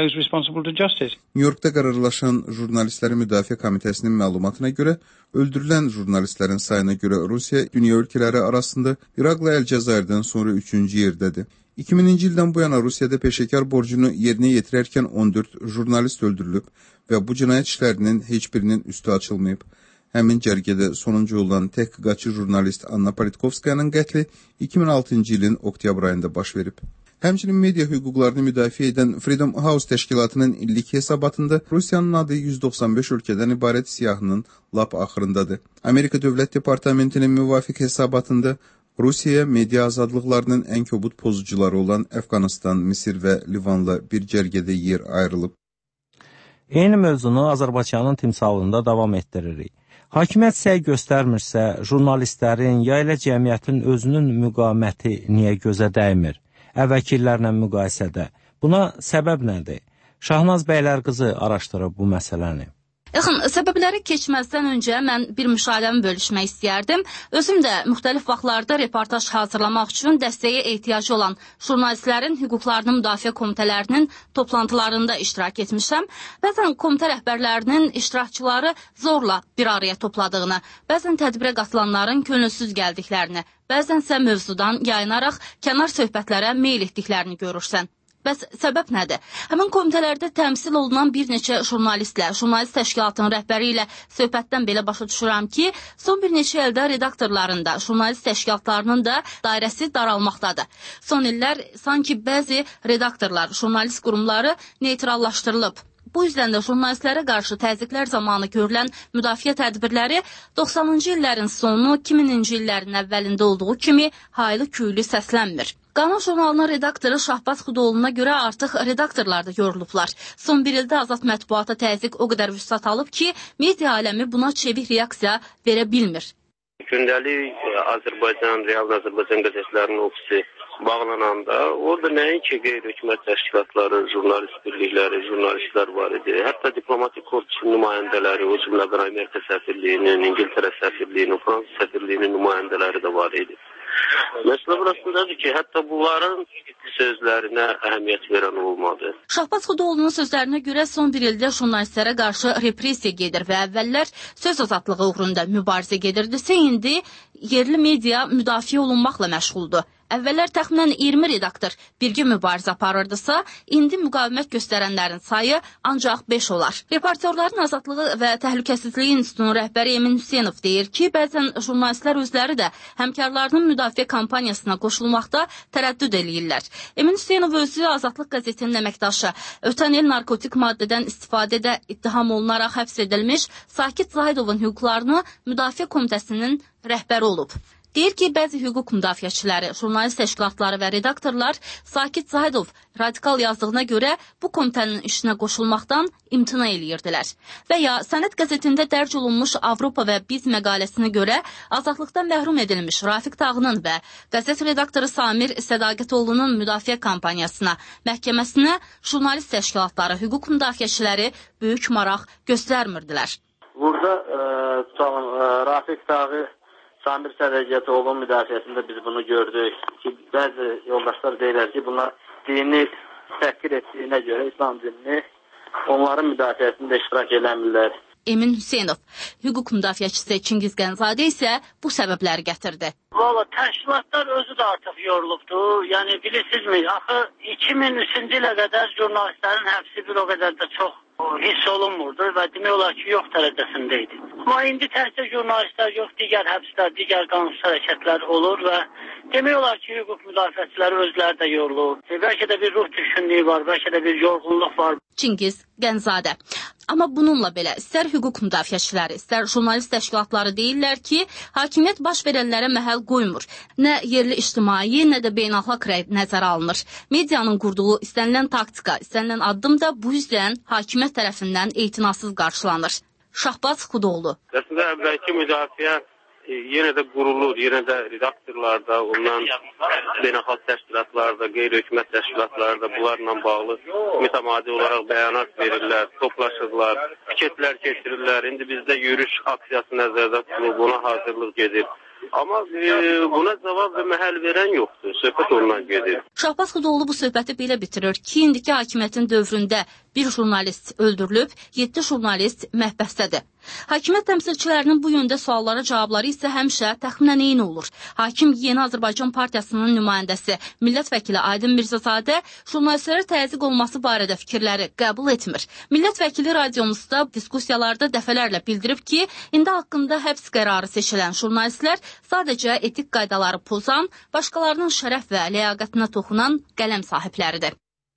New Yorkda qərarlaşan Jurnalistləri Müdafiə Komitəsinin məlumatına görə, öldürülən jurnalistlərin sayına görə Rusiya dünya ölkələri arasında İraqla Əlcəzairdən sonra 3-cü yerdədir. 2000-ci ildən bu yana Rusiyada peşəkar borcunu yerinə yetirərkən 14 jurnalist öldürülüb və bu cinayət işlərinin heç birinin üstü açılmayıb. Həmin cərgədə sonuncu olan təhqiqatçı jurnalist Anna Politkovskayanın qətli 2006-cı ilin oktyabr ayında baş verib. Həmçinin media hüquqlarını müdafiə edən Freedom House təşkilatının illik hesabatında Rusiyanın adı 195 ölkədən ibarət siyahının lap axırındadır. Amerika Dövlət Departamentinin müvafiq hesabatında Rusiyaya media azadlıqlarının ən kobud pozucuları olan Əfqanistan, Misir və Livanla bir cərgədə yer ayrılıb. Eyni mövzunu Azərbaycanın timsalında davam etdiririk. Hakimiyyət səy göstərmirsə, jurnalistlərin, ya elə cəmiyyətin özünün müqaməti niyə gözə dəymir? Əvvəlkilərlə müqayisədə. Buna səbəb nədir? Şahnaz Bəylərqızı araşdırıb bu məsələni. Yaxın, səbəbləri keçməzdən öncə mən bir müşahidəmi bölüşmək istəyərdim. Özüm də müxtəlif vaxtlarda reportaj hazırlamaq üçün dəstəyə ehtiyacı olan jurnalistlərin hüquqlarını müdafiə komitələrinin toplantılarında iştirak etmişəm. Bəzən komitə rəhbərlərinin iştirakçıları zorla bir araya topladığını, bəzən tədbirə qatılanların könülsüz gəldiklərini, bəzənsə mövzudan yayınaraq kənar söhbətlərə meyl etdiklərini görürsən. Bəs səbəb nədir? Həmin komitələrdə təmsil olunan bir neçə jurnalistlə, jurnalist təşkilatının rəhbəri ilə söhbətdən belə başa düşürəm ki, son bir neçə ildə redaktorların da, jurnalist təşkilatlarının da dairəsi daralmaqdadır. Son illər sanki bəzi redaktorlar, jurnalist qurumları neytrallaşdırılıb. Bu yüzden də jurnalistlərə qarşı təzyiqlər zamanı görülən müdafiə tədbirləri 90-cı illərin sonu, 2000-ci illərin əvvəlində olduğu kimi haylı-küylü səslənmir. Qanun jurnalının redaktoru Şahbaz Xudoğlu'na görə artıq redaktorlar da yorulublar. Son bir ildə azad mətbuata təzyiq o qədər vüsat alıb ki, media aləmi buna çevik reaksiya verə bilmir. Gündəlik Real Azərbaycan qəzetlərinin ofisi bağlananda, orada nəinki qeyri-hökumət təşkilatları, jurnalist birlikləri, jurnalistlər var idi. Hətta diplomatik korpusun nümayəndələri, o cümlədən Amerika səfirliyinin, İngiltərə səfirliyinin, Fransa səfirliyinin nümayəndələri də var idi. Məsələ burasındadır ki, hətta bunların sözlərinə əhəmiyyət verən olmadı. Şahbaz Xudoğlu'nun sözlərinə görə son bir ildə jurnalistlərə qarşı repressiya gedir və əvvəllər söz azadlığı uğrunda mübarizə gedirdisə, indi yerli media müdafiə olunmaqla məşğuldur. Əvvəllər təxminən 20 redaktor birgə mübarizə aparırdısa, indi müqavimət göstərənlərin sayı ancaq 5 olar. Reportyorların Azadlığı və Təhlükəsizliyi İnstitutunun rəhbəri Emin Hüseynov deyir ki, bəzən jurnalistlər özləri də həmkarlarının müdafiə kampaniyasına qoşulmaqda tərəddüd eləyirlər. Emin Hüseynov özü Azadlıq qəzetinin əməkdaşı, ötən il narkotik maddədən istifadədə ittiham olunaraq həbs edilmiş Sakit Zahidovun hüquqlarını Müdafiə Komitəsinin rəhbəri olub. Deyir ki, bəzi hüquq müdafiəçiləri, jurnalist təşkilatları və redaktorlar Sakit Zahidov radikal yazdığına görə bu komitənin işinə qoşulmaqdan imtina eləyirdilər. Və ya Sənət qəzetində dərc olunmuş Avropa və Biz məqaləsinə görə azadlıqdan məhrum edilmiş Rafiq Tağının və qəzet redaktoru Samir Sədaqətoğlu'nun müdafiə kampaniyasına, məhkəməsinə jurnalist təşkilatları, hüquq müdafiəçiləri böyük maraq göstərmirdilər. Burada Rafiq Tağı Samir Sədaqətoğlu'nun müdafiəsində biz bunu gördük ki, bəzi yoldaşlar deyirlər ki, bunlar dini təhqir etdiyinə görə İslam dinini onların müdafiəsində iştirak eləmirlər. Emin Hüseynov, hüquq müdafiəçisi Çingiz Gənzadə isə bu səbəbləri gətirdi. Valla təşkilatlar özü də artıq yorulubdur. Yəni bilirsinizmi, axı 2003-cü ilə qədər jurnalistlərin həbsi bir o qədər də çox hiss olunmurdu və demək olar ki, yox dərəcəsində idi. Amma indi təhsil jurnalistlər yox, digər həbslər, digər qanunsuz hərəkətlər olur və demək olar ki, hüquq müdafiəçiləri özləri də yorulur. Bəlkə də bir ruh düşkünlüyü var, bəlkə də bir yorğunluq var. Çingiz Gənzadə. Amma bununla belə istər hüquq müdafiəçiləri, istər jurnalist təşkilatları deyirlər ki, hakimiyyət baş verənlərə məhəl qoymur. Nə yerli ictimai, nə də beynəlxalq rəy nəzərə alınır. Medianın qurduğu istənilən taktika, istənilən addım da bu yüzdən hakimiyyət tərəfindən etinasız qarşılanır. Şahbaz Xudoğlu. Əslində əvvəlki müdafiə yenə də qurulur, yenə də redaktorlarda, ondan beynəlxalq təşkilatlarda, qeyri-hökumət təşkilatlarda bunlarla bağlı mütəmadi olaraq bəyanat verirlər, toplaşırlar, piketlər keçirirlər. İndi bizdə yürüyüş aksiyası nəzərdə tutulub, buna hazırlıq gedir. Amma buna cavab və məhəl verən yoxdur, söhbət ondan gedir. Şahbaz Xudoğlu bu söhbəti belə bitirir ki, indiki hakimiyyətin dövründə bir jurnalist öldürülüb, 7 jurnalist məhbəsdədir. Hakimiyyət təmsilçilərinin bu yöndə suallara cavabları isə həmişə təxminən eyni olur. Hakim Yeni Azərbaycan Partiyasının nümayəndəsi, millət vəkili Aydın Mirzəzadə jurnalistlərə təzyiq olması barədə fikirləri qəbul etmir. Millət vəkili radiomuzda diskussiyalarda dəfələrlə bildirib ki, indi haqqında həbs qərarı seçilən jurnalistlər sadəcə etik qaydaları pozan, başqalarının şərəf və ləyaqətinə toxunan qələm sahibləridir.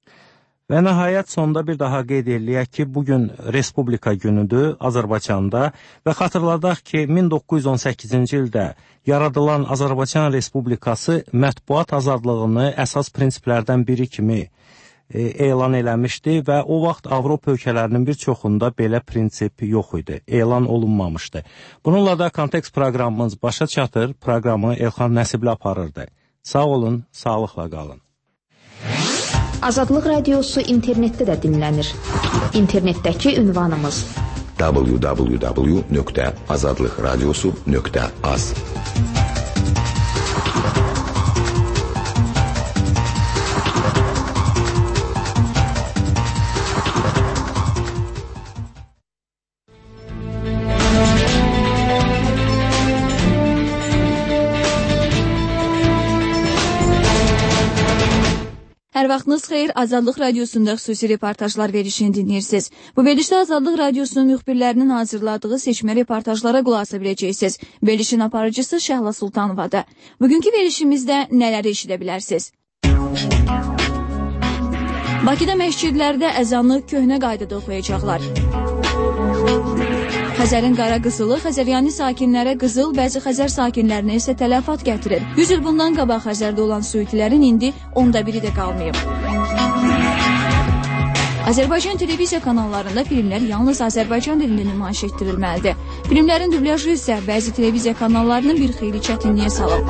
Və nəhayət sonda bir daha qeyd edilək ki, bugün Respublika günüdür Azərbaycanda və xatırladaq ki, 1918-ci ildə yaradılan Azərbaycan Respublikası mətbuat azadlığını əsas prinsiplərdən biri kimi elan eləmişdi və o vaxt Avropa ölkələrinin bir çoxunda belə prinsip yox idi, elan olunmamışdı. Bununla da kontekst proqramımız başa çatır, proqramı Elxan Nəsibli aparırdı. Sağ olun, sağlıqla qalın. Azadlıq Radiosu internetdə də dinlənir. İnternetdəki ünvanımız www.azadlıqradiosu.az. Hər vaxtınız xeyir, Azadlıq Radiosunda xüsusi reportajlar verişini dinləyirsiniz. Bu verilişdə Azadlıq Radiosunun müxbirlərinin hazırladığı seçmə reportajlara qulaq asa biləcəksiniz. Verilişin aparıcısı Şəhla Sultanovadır. Bugünkü verilişimizdə nələri eşidə bilərsiniz? Bakıda məscidlərdə əzanı köhnə qaydada oxuyacaqlar. Xəzərin qara qızılı Xəzəryani sakinlərə qızıl, bəzi Xəzər sakinlərinə isə tələfat gətirir. 100 il bundan qabaq Xəzərdə olan suitilərin indi 1/10 də qalmayıb. Azərbaycan televiziya kanallarında filmlər yalnız Azərbaycan dilində nümayiş etdirilməlidir. Filmlərin dublyajı isə bəzi televiziya kanallarının bir xeyli çətinliyə salıb.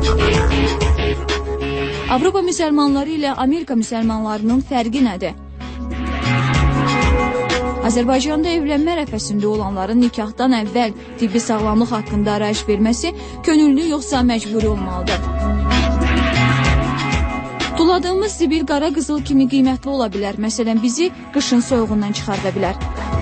Avropa müsəlmanları ilə Amerika müsəlmanlarının fərqi nədir? Azərbaycanda evlənmə ərəfəsində olanların nikahdan əvvəl tibbi sağlamlıq haqqında arayış verməsi könüllü yoxsa məcburi olmalıdır? Tuladığımız zibil qara qızıl kimi qiymətli ola bilər. Məsələn, bizi qışın soyuğundan çıxarda bilər.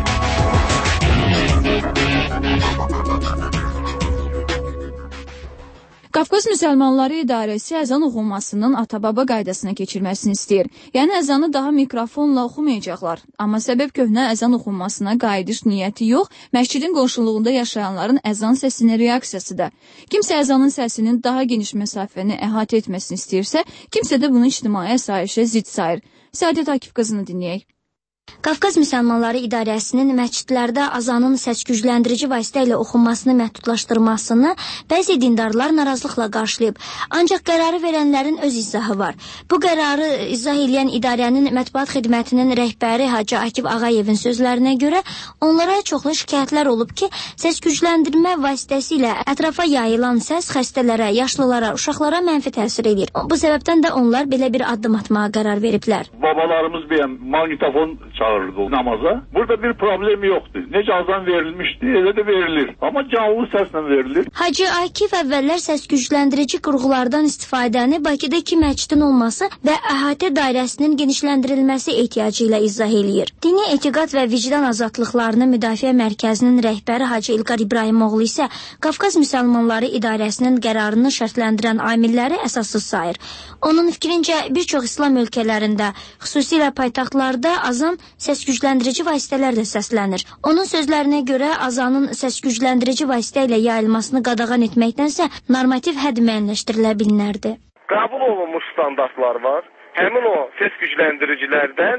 Qafqaz Müsəlmanları İdarəsi əzan oxunmasının ata-baba qaydasına keçirməsini istəyir. Yəni əzanı daha mikrofonla oxumayacaqlar. Amma səbəb köhnə əzan oxunmasına qayıdış niyyəti yox, məscidin qonşuluğunda yaşayanların əzan səsinə reaksiyasıdır. Kimsə əzanın səsinin daha geniş məsafəni əhatə etməsini istəyirsə, kimsə də bunu ictimai əsayişə zidd sayır. Səadət Akif qızını dinləyək. Qafqaz Müsəlmanları İdarəsinin məscidlərdə azanın səs-gücləndirici vasitə ilə oxunmasını məhdudlaşdırmasını bəzi dindarlar narazılıqla qarşılayıb. Ancaq qərarı verənlərin öz izahı var. Bu qərarı izah edən idarənin mətbuat xidmətinin rəhbəri Hacı Akif Ağayevin sözlərinə görə onlara çoxlu şikayətlər olub ki, səs-gücləndirmə vasitəsilə ətrafa yayılan səs xəstələrə, yaşlılara, uşaqlara mənfi təsir edir. Bu səbəbdən də onlar belə bir addım atmağa qərar veriblər. Babalarımız bir magnitofon çağırırdı namaza. Burada bir problem yoxdur. Necə azan verilmişdi, elə də verilir. Amma canlı səslə verilir. Hacı Akif əvvəllər səs-gücləndirici qurğulardan istifadəni Bakıda 2 məscidin olması və əhatə dairəsinin genişləndirilməsi ehtiyacı ilə izah eləyir. Dini etiqad və vicdan azadlıqlarını müdafiə mərkəzinin rəhbəri Hacı İlqar İbrahimoğlu isə Qafqaz Müsəlmanları İdarəsinin qərarını şərtləndirən amilləri əsassız sayır. Onun fikrincə bir çox İslam ölkələrində, xüsusilə paytaxtlarda azan səs-gücləndirici vasitələrlə səslənir. Onun sözlərinə görə azanın səs-gücləndirici vasitə ilə yayılmasını qadağan etməkdənsə normativ hədd müəyyənləşdirilə bilinərdi. Qəbul olunmuş standartlar var. Həmin o səs-gücləndiricilərdən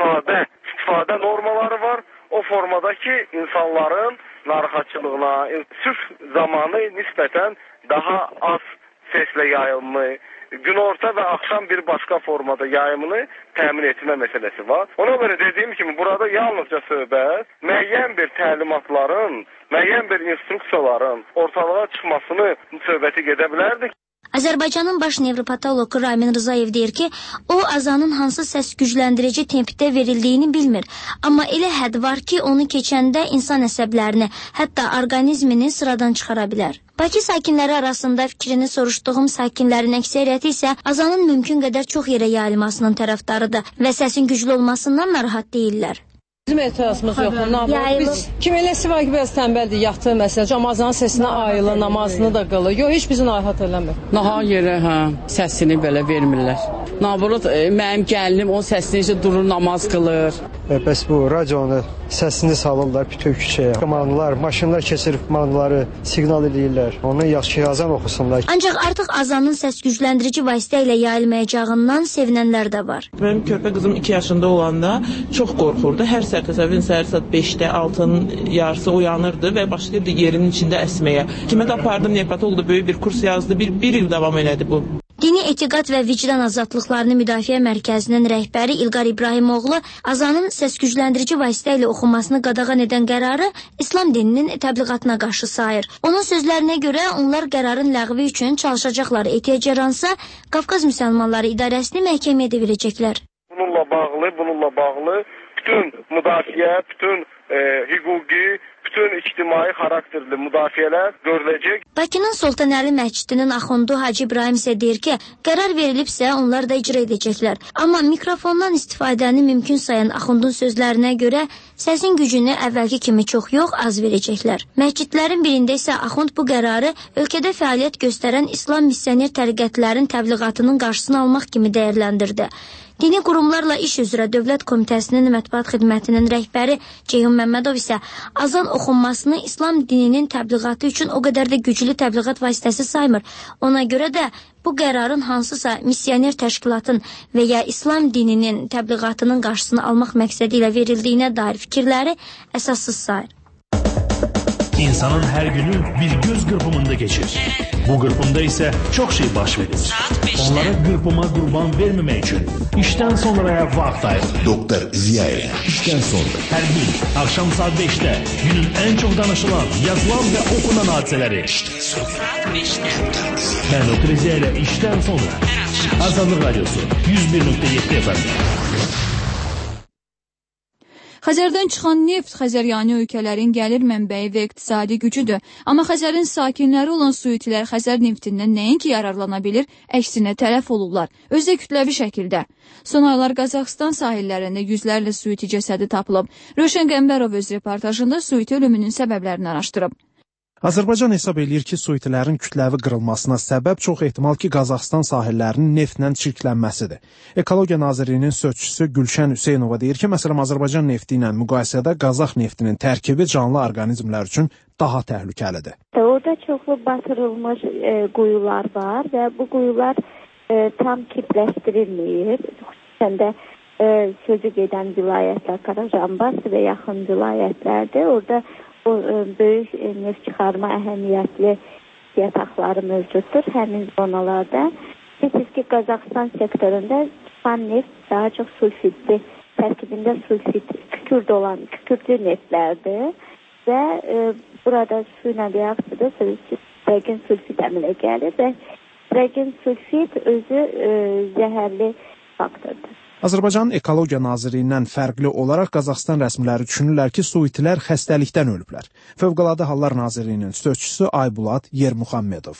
istifadə normaları var. O formadakı insanların narahatçılığına, sülh zamanı nisbətən daha az səslə yayılma, günorta və axşam bir başqa formada yayımını təmin etmə məsələsi var. Ona görə dediyim kimi burada yalnızca söhbət müəyyən bir təlimatların, müəyyən bir instruksiyaların ortalığa çıxmasını söhbəti gedə bilərdi. Azərbaycanın baş nevropatoloqu Ramin Rızayev deyir ki, o azanın hansı səs gücləndirici tempdə verildiyini bilmir. Amma elə hədd var ki, onu keçəndə insan əsəblərini, hətta orqanizmini sıradan çıxara bilər. Bakı sakinləri arasında fikrini soruşduğum sakinlərin əksəriyyəti isə azanın mümkün qədər çox yerə yayılmasının tərəfdarıdır və səsin güclü olmasından narahat deyirlər. Bizim etirazımız yoxdur. Biz kim eləsi var ki, biraz tənbəldir, yatır məsələn, Ramazanın səsinə ayılır, namazını da qılır. Yox, heç bizi narahat eləmir. Naha yerə səsini belə vermirlər. Naburut, mənim gəlinim o səsini durur, namaz qılır. Bəs bu radionu səsini salırlar bütün küçəyə. Mahnılar, maşınlar keçir mahnıları siqnal edirlər. Onu yaxşı azan oxusunlar. Ancaq artıq azanın səs gücləndirici vasitə ilə yayılmayacağından sevinənlər də var. Mənim körpə qızım 2 yaşında olanda çox qorxurdu. Hər səhər təsəvvürün səhər saat 5-də 6-nın yarısı uyanırdı və başlayırdı yerinin içində əsməyə. Kimə də apardım, Nepatolda böyük bir kurs yazdı. Bir il davam elədi bu. Dini etiqad və vicdan azadlıqlarını müdafiə mərkəzinin rəhbəri İlqar İbrahimoğlu azanın səs gücləndirici vasitə ilə oxunmasını qadağan edən qərarı İslam dininin təbliğatına qarşı sayır. Onun sözlərinə görə onlar qərarın ləğvi üçün çalışacaqlar. Ehtiyac yaransa Qafqaz Müsəlmanları İdarəsini məhkəməyə də verəcəklər. Bununla bağlı bütün müdafiə, bütün hüquqi, bütün ictimai xarakterli müdafiələr görüləcək. Bakının Sultanəli məscidinin axundu Hacı İbrahim isə deyir ki, qərar verilibsə onlar da icra edəcəklər. Amma mikrofondan istifadəni mümkün sayan axundun sözlərinə görə səsin gücünü əvvəlki kimi çox yox, az verəcəklər. Məscidlərin birində isə axund bu qərarı ölkədə fəaliyyət göstərən İslam missioner təriqətlərin təbliğatının qarşısını almaq kimi dəyərləndirdi. Dini qurumlarla iş üzrə Dövlət Komitəsinin mətbuat xidmətinin rəhbəri Ceyhun Məmmədov isə azan oxunmasını İslam dininin təbliğatı üçün o qədər də güclü təbliğat vasitəsi saymır. Ona görə də bu qərarın hansısa missioner təşkilatın və ya İslam dininin təbliğatının qarşısını almaq məqsədi ilə verildiyinə dair fikirləri əsassız sayır. İnsanın hər günü bir göz qırpımında keçir. Bu qırpımda isə çox şey baş verir. Onlara qırpıma qurban verməmək üçün işdən sonraya vaxt ayır. Doktor Ziyayev. İşdən sonra hər gün axşam saat 5-də günün ən çox danışılan, yazılan və okunan hadisələri. Ben Doktor Ziyayev işdən sonra. Azadlıq Radyosu 101.7 FM. Xəzərdən çıxan neft Xəzəryani ölkələrin gəlir mənbəyi və iqtisadi gücüdür. Amma Xəzərin sakinləri olan Suitilər Xəzər neftindən nəinki yararlana bilir, əksinə tələf olurlar, özdə kütləvi şəkildə. Son aylar Qazaxıstan sahillərində yüzlərlə Suiti cəsədi tapılıb. Rövşən Qəmbərov öz reportajında Suiti ölümünün səbəblərini araşdırıb. Azərbaycan hesab eləyir ki, Suitilərin kütləvi qırılmasına səbəb çox ehtimal ki, Qazaxıstan sahillərinin neftlə çirklənməsidir. Ekologiya Nazirliyinin sözçüsü Gülşən Hüseynova deyir ki, məsələn, Azərbaycan nefti ilə müqayisədə Qazax neftinin tərkibi canlı orqanizmlər üçün daha təhlükəlidir. Orada çoxlu batırılmış quyular var və bu quyular tam kipləşdirilməyir. Xüsusən də sözü gedən vilayətlər, Qaracambas və yaxın vilayətlərdir. Orada böyük neft çıxarma əhəmiyyətli yataqları mövcuddur həmin zonalarda. Bilirsiniz ki, Qazaxıstan sektorunda çıxan neft daha çox sulfidli, tərkibində sulfid, kükürdlü neftlərdir və burada su ilə reaksiyada rəqin sulfid əmələ gəlir və rəqin sulfid özü zəhərli faktordur. Azərbaycanın Ekologiya Nazirliyindən fərqli olaraq Qazaxıstan rəsmiləri düşünürlər ki, Suitilər xəstəlikdən ölüblər. Fövqəladə Hallar Nazirliyinin sözçüsü Aybulat Yermuxammedov.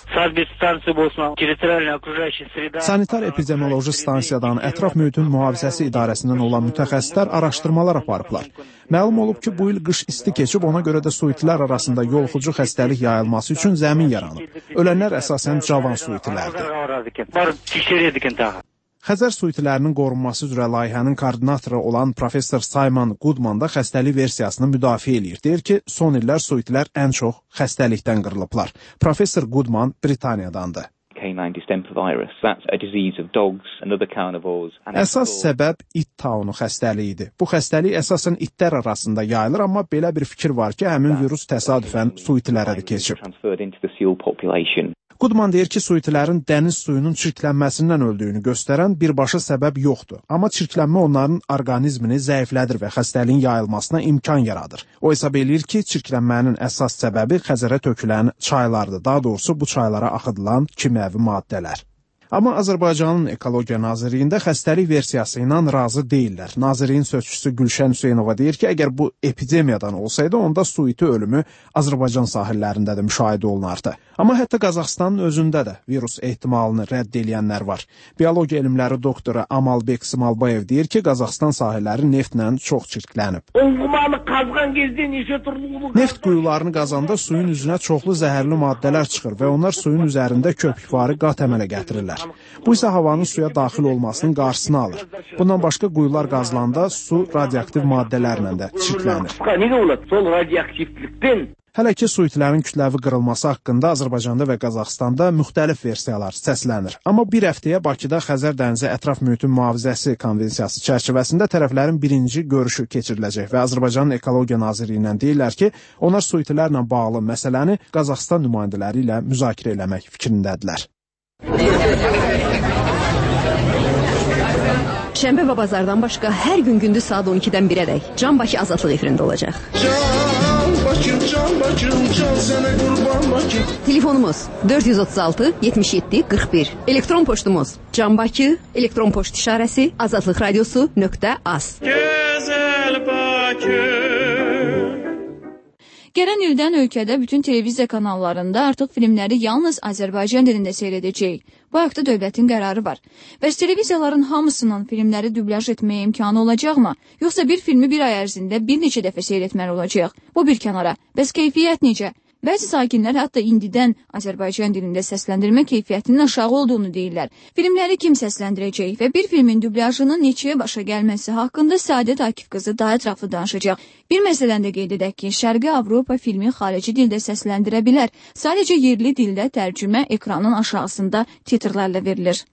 Sanitar epidemioloji stansiyadan ətraf mühitin mühafizəsi idarəsindən olan mütəxəssislər araşdırmalar aparıblar. Məlum olub ki, bu il qış isti keçib, ona görə də Suitilər arasında yoluxucu xəstəlik yayılması üçün zəmin yaranıb. Ölənlər əsasən cavan Suitilərdir. Xəzər Suitilərinin qorunması üzrə layihənin koordinatoru olan professor Simon Goodman da xəstəlik versiyasını müdafiə eləyir. Deyir ki, son illər Suitilər ən çox xəstəlikdən qırılıblar. Professor Goodman Britaniyadandır. Əsas səbəb it taunu xəstəliyidir. Bu xəstəlik əsasən itlər arasında yayılır, amma belə bir fikir var ki, həmin virus təsadüfən Suitilərə də keçib. Goodman deyir ki, Suitilərin dəniz suyunun çirklənməsindən öldüyünü göstərən birbaşa səbəb yoxdur. Amma çirklənmə onların orqanizmini zəiflədir və xəstəliyin yayılmasına imkan yaradır. O hesab eləyir ki, çirklənmənin əsas səbəbi Xəzərə tökülən çaylardır. Daha doğrusu bu çaylara axıdılan kimyəvi maddələr. Amma Azərbaycanın Ekologiya Nazirliyində xəstəlik versiyası ilə razı deyirlər. Nazirliyin sözçüsü Gülşən Hüseynova deyir ki, əgər bu epidemiyadan olsaydı, onda Suiti ölümü Azərbaycan sahillərində də müşahidə olunardı. Amma hətta Qazaxıstanın özündə də virus ehtimalını rədd edənlər var. Biologiya elmləri doktoru Amalbek Simalbayev deyir ki, Qazaxıstan sahilləri neftlə çox çirklənib. Neft quyularını qazanda suyun üzünə çoxlu zəhərli maddələr çıxır və onlar suyun üzərində köpükvari qat əmələ gətirirlər. Bu isə havanın suya daxil olmasının qarşısını alır. Bundan başqa quyular qazılanda su radioaktiv maddələrlə də çirklənir. Hələ ki, Suitilərin kütləvi qırılması haqqında Azərbaycanda və Qazaxıstanda müxtəlif versiyalar səslənir. Amma bir həftəyə Bakıda Xəzər dənizi ətraf mühitin mühafizəsi konvensiyası çərçivəsində tərəflərin birinci görüşü keçiriləcək və Azərbaycanın Ekologiya Nazirliyindən deyirlər ki, onlar Suitilərlə bağlı məsələni Qazaxıstan nümayəndələri ilə müzakirə eləmək fikrindədirlər. Şənbə və bazardan başqa hər gün gündüz saat 12-dən 1-ədək Can Bakı Azadlıq efirində olacaq. Telefonumuz 436 77 41. Elektron poçtumuz Can Bakı, elektron poçt işarəsi azadlıqradiosu.az. Gözəl Bakı. Gələn ildən ölkədə bütün televiziya kanallarında artıq filmləri yalnız Azərbaycan dilində seyr edəcəyik. Bu haqda dövlətin qərarı var. Bəs televiziyaların hamısının filmləri dublyaj etməyə imkanı olacaqmı? Yoxsa bir filmi bir ay ərzində bir neçə dəfə seyr etməli olacaq? Bu bir kənara. Bəs keyfiyyət necə? Bəzi sakinlər hətta indidən Azərbaycan dilində səsləndirmə keyfiyyətinin aşağı olduğunu deyirlər. Filmləri kim səsləndirəcək və bir filmin dublyajının neçəyə başa gəlməsi haqqında Səadət Akif qızı daha ətraflı danışacaq. Bir məsələni də qeyd edək ki, Şərqi Avropa filmi xarici dildə səsləndirə bilər. Sadəcə yerli dildə tərcümə ekranın aşağısında titrlərlə verilir.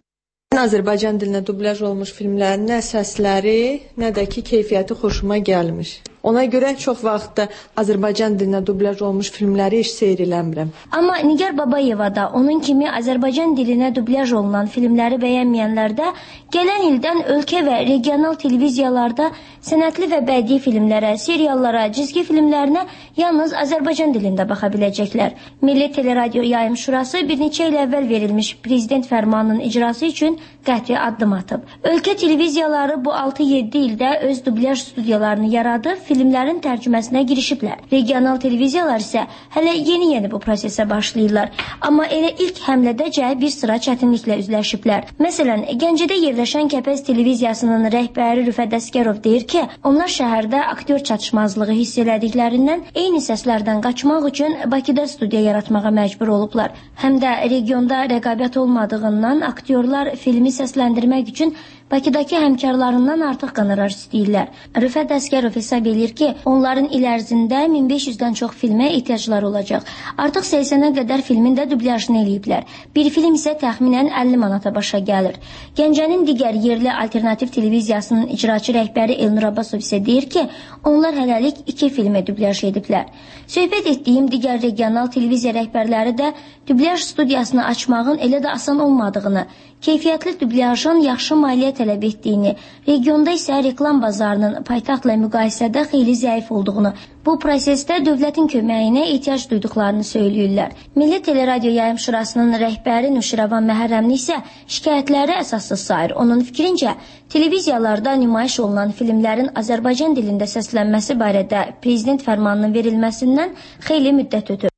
Azərbaycan dilinə dublyaj olmuş filmlərin nə səsləri, nə də ki keyfiyyəti xoşuma gəlmiş. Ona görə çox vaxt Azərbaycan dilinə dublyaj olmuş filmləri heç seyr eləmirəm. Amma Nigar Babayeva da onun kimi Azərbaycan dilinə dublyaj olunan filmləri bəyənməyənlər də gələn ildən ölkə və regional televiziyalarda sənətli və bədii filmlərə, seriallara, cizgi filmlərinə yalnız Azərbaycan dilində baxa biləcəklər. Milli Teleradio Yayım Şurası bir neçə il əvvəl verilmiş prezident fərmanının icrası üçün qəti addım atıb. Ölkə televiziyaları bu 6-7 ildə öz dublyaj studiyalarını yaradıb, filmlərin tərcüməsinə girişiblər. Regional televiziyalar isə hələ yeni-yeni bu prosesə başlayırlar. Amma elə ilk həmlədəcə bir sıra çətinliklə üzləşiblər. Məsələn, Gəncədə yerləşən Kəpəz televiziyasının rəhbəri Rüfət Əsgərov deyir ki, onlar şəhərdə aktyor çatışmazlığı hiss elədiklərindən eyni səslərdən qaçmaq üçün Bakıda studiya yaratmağa məcbur olublar. Həm də regionda rəqabət olmadığından aktyorlar filmi səsləndirmək üçün Bakıdakı həmkarlarından artıq qonorar istəyirlər. Rüfət Əsgərov hesab edir ki, onların il ərzində 1500-dən çox filmə ehtiyacları olacaq. Artıq 80-ə qədər filmin də dublyajını eləyiblər. Bir film isə təxminən 50 manata başa gəlir. Gəncənin digər yerli alternativ televiziyasının icraçı rəhbəri Elnur Abbasov isə deyir ki, onlar hələlik 2 filmə dublyaj ediblər. Söhbət etdiyim digər regional televiziya rəhbərləri də dublyaj studiyasını açmağın elə də asan olmadığını, keyfiyyətli dublyajın yaxşı maliyyə tələb etdiyini, regionda isə reklam bazarının paytaxtla müqayisədə xeyli zəif olduğunu, bu prosesdə dövlətin köməyinə ehtiyac duyduqlarını söyləyirlər. Milli Teleradio Yayım Şurasının rəhbəri Nuşiravan Məhərrəmli isə şikayətləri əsassız sayır. Onun fikrincə, televiziyalarda nümayiş olunan filmlərin Azərbaycan dilində səslənməsi barədə prezident fərmanının verilməsindən xeyli müddət ötür.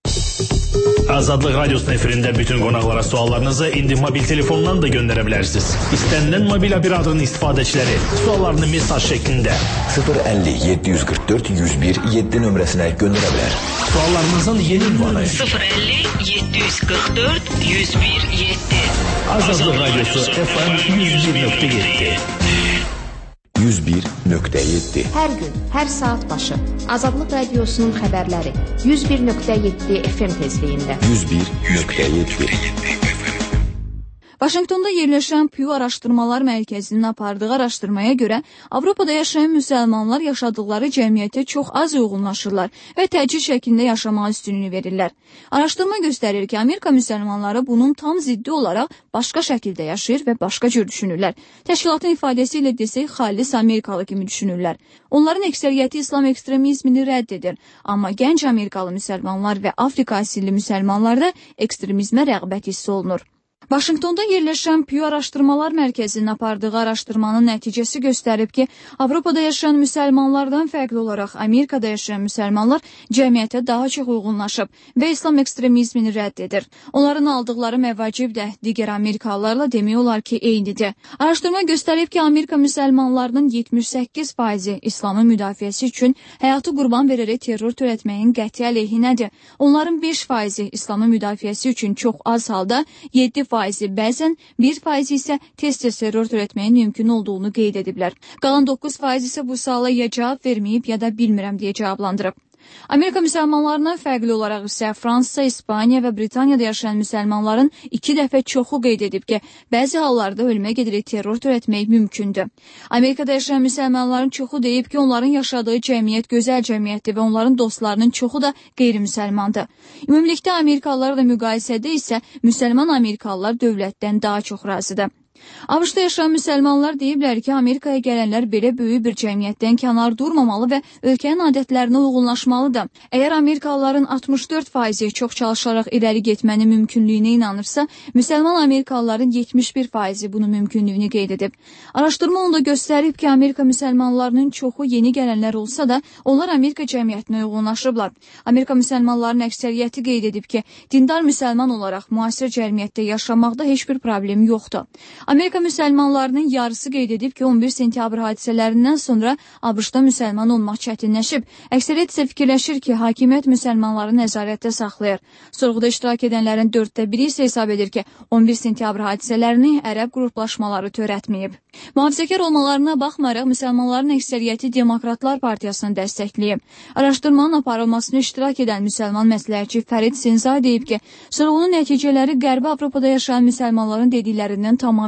Azadlıq Radyosu'nun efirində bütün qonaqlara suallarınızı indi mobil telefondan da göndərə bilərsiniz. İstənilən mobil operatörün istifadəçiləri suallarını mesaj şəklində 050 744 101 7 nömrəsinə göndərə bilər. Suallarınızın yeni ünvanı 050 744 101 7. Azadlıq Radyosu FM 101.7 101.7 Hər gün, hər saat başı Azadlıq Radiosunun xəbərləri 101.7 FM tezliyində 101.7 Vaşinqtonda yerləşən Pew Araşdırmalar Mərkəzinin apardığı araşdırmaya görə Avropada yaşayan müsəlmanlar yaşadıkları cəmiyyətə çox az uyğunlaşırlar və təcil şəklində yaşamağa üstünlüyü verirlər. Araşdırma göstərir ki, Amerika müsəlmanları bunun tam ziddi olaraq başqa şəkildə yaşayır və başqa cür düşünürlər. Təşkilatın ifadəsi ilə desək, xalis Amerikalı kimi düşünürlər. Onların əksəriyyəti İslam ekstremizmini rədd edir, amma gənc Amerikalı müsəlmanlar və Afrika asilli müsəlmanlarda ekstremizmə rəğbət hissi olunur. Vaşinqtonda yerləşən Pew Araşdırmalar Mərkəzinin apardığı araşdırmanın nəticəsi göstərib ki, Avropada yaşayan müsəlmanlardan fərqli olaraq Amerikada yaşayan müsəlmanlar cəmiyyətə daha çox uyğunlaşıb və İslam ekstremizmini rədd edir. Onların aldıqları məvacib də digər Amerikalılarla demək olar ki, eynidir. Araşdırma göstərib ki, Amerika müsəlmanlarının 78%-i İslamın müdafiəsi üçün həyatı qurban verərək terror törətməyin qəti əleyhinədir. Onların 5%-i İslamın müdafiəsi üçün çox az halda 7% bəzən 1% isə tez-tez terror törətməyin mümkün olduğunu qeyd ediblər. Qalan 9% isə bu suala ya cavab verməyib, ya da bilmirəm deyə cavablandırıb. Amerika müsəlmanlarından fərqli olaraq isə Fransa, İspaniya və Britaniyada yaşayan müsəlmanların 2 dəfə çoxu qeyd edib ki, bəzi hallarda ölümə gedirək terror törətmək mümkündür. Amerikada yaşayan müsəlmanların çoxu deyib ki, onların yaşadığı cəmiyyət gözəl cəmiyyətdir və onların dostlarının çoxu da qeyri-müsəlmandır. Ümumilikdə Amerikalılarla müqayisədə isə müsəlman Amerikalılar dövlətdən daha çox razıdır. ABŞ-da yaşayan müsəlmanlar deyiblər ki, Amerikaya gələnlər belə böyük bir cəmiyyətdən kənar durmamalı və ölkənin adətlərinə uyğunlaşmalıdır. Əgər Amerikalıların 64%-i çox çalışaraq irəli getmənin mümkünlüyünə inanırsa, müsəlman Amerikalıların 71%-i bunun mümkünlüyünü qeyd edib. Araşdırma onda göstərib ki, Amerika müsəlmanlarının çoxu yeni gələnlər olsa da, onlar Amerika cəmiyyətinə uyğunlaşıblar. Amerika müsəlmanlarının əksəriyyəti qeyd edib ki, dindar müsəlman olaraq müasir cəmiyyətdə yaşamaqda heç bir problem yoxdur. Amerika müsəlmanlarının yarısı qeyd edib ki, 11 sentyabr hadisələrindən sonra ABŞ-da müsəlman olmaq çətinləşib. Əksəriyyət isə fikirləşir ki, hakimiyyət müsəlmanları nəzarətdə saxlayır. Sorğuda iştirak edənlərin 1/4 isə hesab edir ki, 11 sentyabr hadisələrini ərəb qruplaşmaları törətməyib. Mühafizəkar olmalarına baxmayaraq, müsəlmanların əksəriyyəti Demokratlar Partiyasını dəstəkləyib. Araşdırmanın aparılmasına iştirak edən müsəlman məsləhətçi Fərid Senzay deyib ki, sorğunun nəticələri Qərbi Avropada yaşayan müsəlmanların dediklərindən tamamilə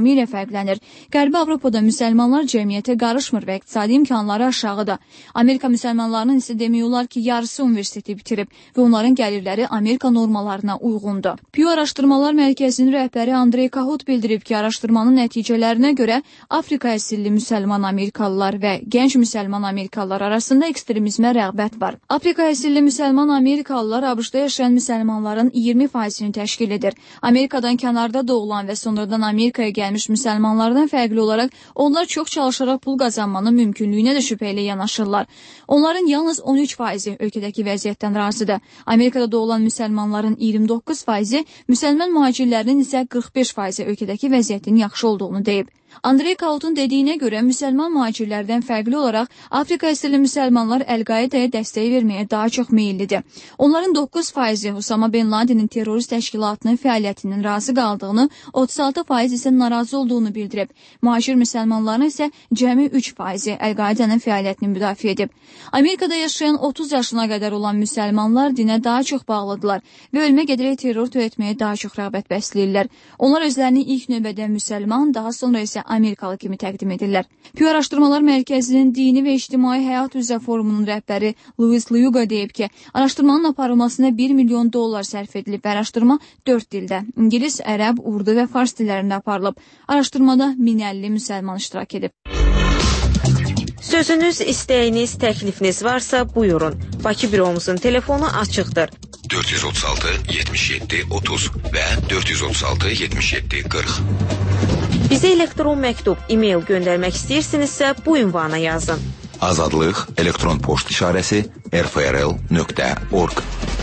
tamamilə fərqlənir. Qərbi Avropada müsəlmanlar cəmiyyətə qarışmır və iqtisadi imkanları aşağıdır. Amerika müsəlmanlarının isə demək olar ki, yarısı universiteti bitirib və onların gəlirləri Amerika normalarına uyğundur. Pew Araşdırmalar Mərkəzinin rəhbəri Andrey Kahut bildirib ki, araşdırmanın nəticələrinə görə Afrika əsilli müsəlman Amerikalılar və gənc müsəlman Amerikalılar arasında ekstremizmə rəğbət var. Afrika əsilli müsəlman Amerikalılar ABŞ-da yaşayan müsəlmanların 20%-ni təşkil edir. Amerikadan kənarda doğulan və sonradan Amerikaya gəlmiş müsəlmanlardan fərqli olaraq onlar çox çalışaraq pul qazanmanın mümkünlüyünə də şübhə ilə yanaşırlar. Onların yalnız 13%-i ölkədəki vəziyyətdən razıdır. Amerikada doğulan müsəlmanların 29%-i, müsəlman mühacirlərinin isə 45%-i ölkədəki vəziyyətin yaxşı olduğunu deyib. Andrey Kahutun dediyinə görə müsəlman mühacirlərdən fərqli olaraq Afrika əsilli müsəlmanlar Əl-Qaidəyə dəstək verməyə daha çox meyillidir. Onların 9%-i Usama Bin Ladenin terrorist təşkilatının fəaliyyətindən razı qaldığını, 36% isə narazı olduğunu bildirib. Mühacir müsəlmanların isə cəmi 3%-i Əl-Qaidənin fəaliyyətini müdafiə edib. Amerikada yaşayan 30 yaşına qədər olan müsəlmanlar dinə daha çox bağlıdırlar və ölmə gedərək terror törətməyə daha çox rəğbət bəsləyirlər. Onlar özlərini ilk növbədə müsəlman, daha sonra isə Amerikalı kimi təqdim edirlər. Pew Araşdırmalar Mərkəzinin Dini və İctimai Həyat üzrə forumunun rəhbəri Louis Lugo deyib ki, araşdırmanın aparılmasına $1 milyon sərf edilib və araşdırma 4 dildə, İngilis, ərəb, urdu və fars dillərində aparılıb. Araşdırmada 1050 müsəlman iştirak edib. Sözünüz, istəyiniz, təklifiniz varsa buyurun. Bakı büromuzun telefonu açıqdır. 436 77 30 və 436 77 40. Bizə elektron məktub, e-mail göndərmək istəyirsinizsə bu ünvana yazın. Azadlıq elektron poçt işarəsi rfrl.org.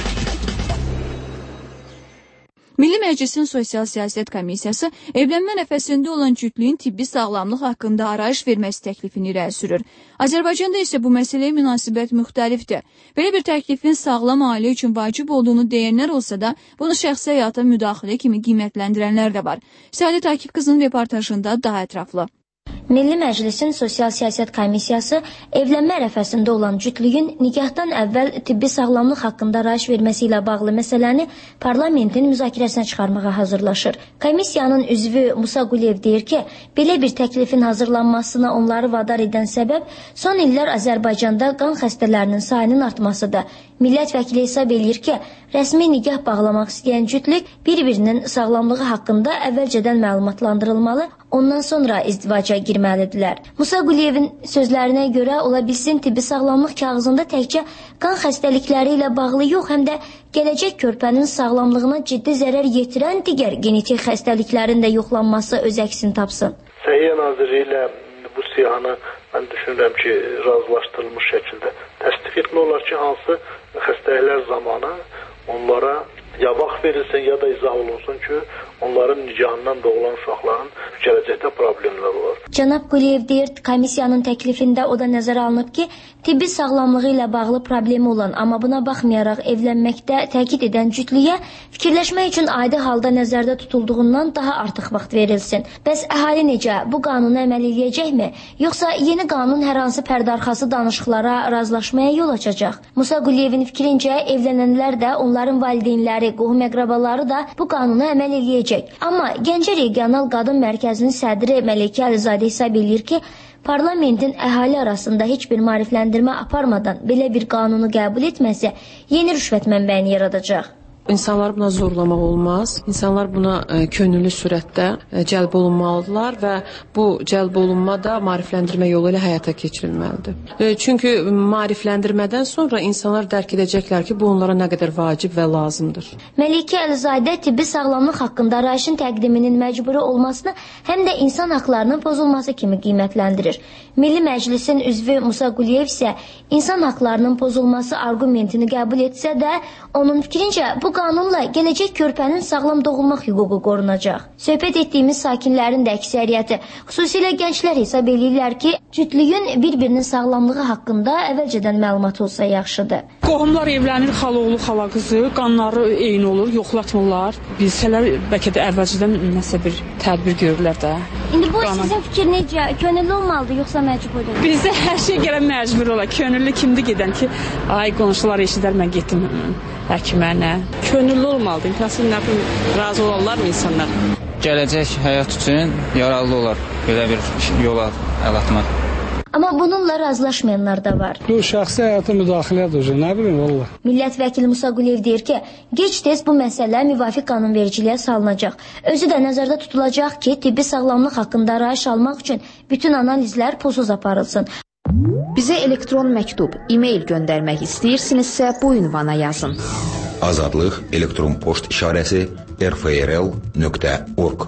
Milli Məclisin Sosial Siyasət Komissiyası evlənmə ərəfəsində olan cütlüyün tibbi sağlamlıq haqqında arayış verməsi təklifini irəli sürür. Azərbaycanda isə bu məsələyə münasibət müxtəlifdir. Belə bir təklifin sağlam ailə üçün vacib olduğunu deyənlər olsa da, bunu şəxsi həyata müdaxilə kimi qiymətləndirənlər də var. Səadət Akif qızının reportajında daha ətraflı. Milli Məclisin Sosial Siyasət Komissiyası evlənmə ərəfəsində olan cütlüyün nikahdan əvvəl tibbi sağlamlıq haqqında arayış verməsi ilə bağlı məsələni parlamentin müzakirəsinə çıxarmağa hazırlaşır. Komissiyanın üzvü Musa Quliyev deyir ki, belə bir təklifin hazırlanmasına onları vadar edən səbəb son illər Azərbaycanda qan xəstələrinin sayının artmasıdır. Millət vəkili hesab edir ki, rəsmi nikah bağlamaq istəyən cütlük bir-birinin sağlamlığı haqqında əvvəlcədən məlumatlandırılmalı, ondan sonra izdivaca girməlidirlər. Musa Quliyevin sözlərinə görə ola bilsin tibbi sağlamlıq kağızında təkcə qan xəstəlikləri ilə bağlı yox, həm də gələcək körpənin sağlamlığına ciddi zərər yetirən digər genetik xəstəliklərin də yoxlanması öz əksini tapsın. Səhiyyə Naziri ilə bu siyanı mən düşünürəm ki, razılaşdırılmış şəkildə təsdiq etmək olar ki, hansı xəstəliklər zamanı onlara ya vaxt verilsin ya da izah olunsun ki, onların nicahından doğulan uşaqların gələcəkdə problemlər olur. Cənab Quliyev deyir, komissiyanın təklifində o da nəzərə alınıb ki, tibbi sağlamlığı ilə bağlı problemi olan, amma buna baxmayaraq evlənməkdə təkid edən cütlüyə fikirləşmək üçün adi halda nəzərdə tutulduğundan daha artıq vaxt verilsin. Bəs əhali necə? Bu qanunu əməl edəcəkmi? Yoxsa yeni qanun hər hansı pərdarxası danışıqlara, razılaşmaya yol açacaq? Musa Quliyevin fikrincə evlənənlər də, onların valideynləri, qohum-əqrabaları da bu qanunu əməl edəcək. Amma Gəncə Regional Qadın Mərkəzinin sədri Məlikə Əlizadə hesab edir ki, parlamentin əhali arasında heç bir maarifləndirmə aparmadan belə bir qanunu qəbul etməsi yeni rüşvət mənbəyini yaradacaq. İnsanları buna zorlamaq olmaz. İnsanlar buna könüllü sürətdə cəlb olunmalıdırlar və bu cəlb olunma da maarifləndirmə yolu ilə həyata keçirilməlidir. Çünki maarifləndirmədən sonra insanlar dərk edəcəklər ki, bu onlara nə qədər vacib və lazımdır. Məlikə Əlizadə tibbi sağlamlıq haqqında arayışın təqdiminin məcburi olmasını həm də insan haqlarının pozulması kimi qiymətləndirir. Milli Məclisin üzvü Musa Quliyev isə insan haqlarının pozulması argumentini qəbul etsə də, onun fikrincə bu qanunla gələcək körpənin sağlam doğulmaq hüququ qorunacaq. Söhbət etdiyimiz sakinlərin də əksəriyyəti, xüsusilə gənclər hesab edirlər ki, cütlüyün bir-birinin sağlamlığı haqqında əvvəlcədən məlumat olsa yaxşıdır. Qohumlar evlənir, xalaoğlu, xala qızı, qanları eyni olur, yoxlatmırlar. Bilsələr, bəlkə də əvvəlcədən nəsə bir tədbir görürlər də. İndi bu sizin fikir necə? Könüllü olmalıdır, yoxsa məcburi? Bizdə hər şey gələn məcbur olar. Könüllü kimdir gedən ki, ay qonşular eşidər, mən getdim həkimə, nə? Könüllü olmalıdır. İmkasın nə razı olarlar mı insanlar? gələcək həyat üçün yararlı olar belə bir yola əl atmaq. Amma bununla razılaşmayanlar da var. Bu şəxsi həyata müdaxilədir, nə bilim valla. Millət vəkili Musa Quliyev deyir ki, gec-tez bu məsələ müvafiq qanunvericiliyə salınacaq. Özü də nəzərdə tutulacaq ki, tibbi sağlamlıq haqqında arayış almaq üçün bütün analizlər pulsuz aparılsın. Bizə elektron məktub, e-mail göndərmək istəyirsinizsə bu ünvana yazın. Azadlıq elektron poçt işarəsi rfrl.org.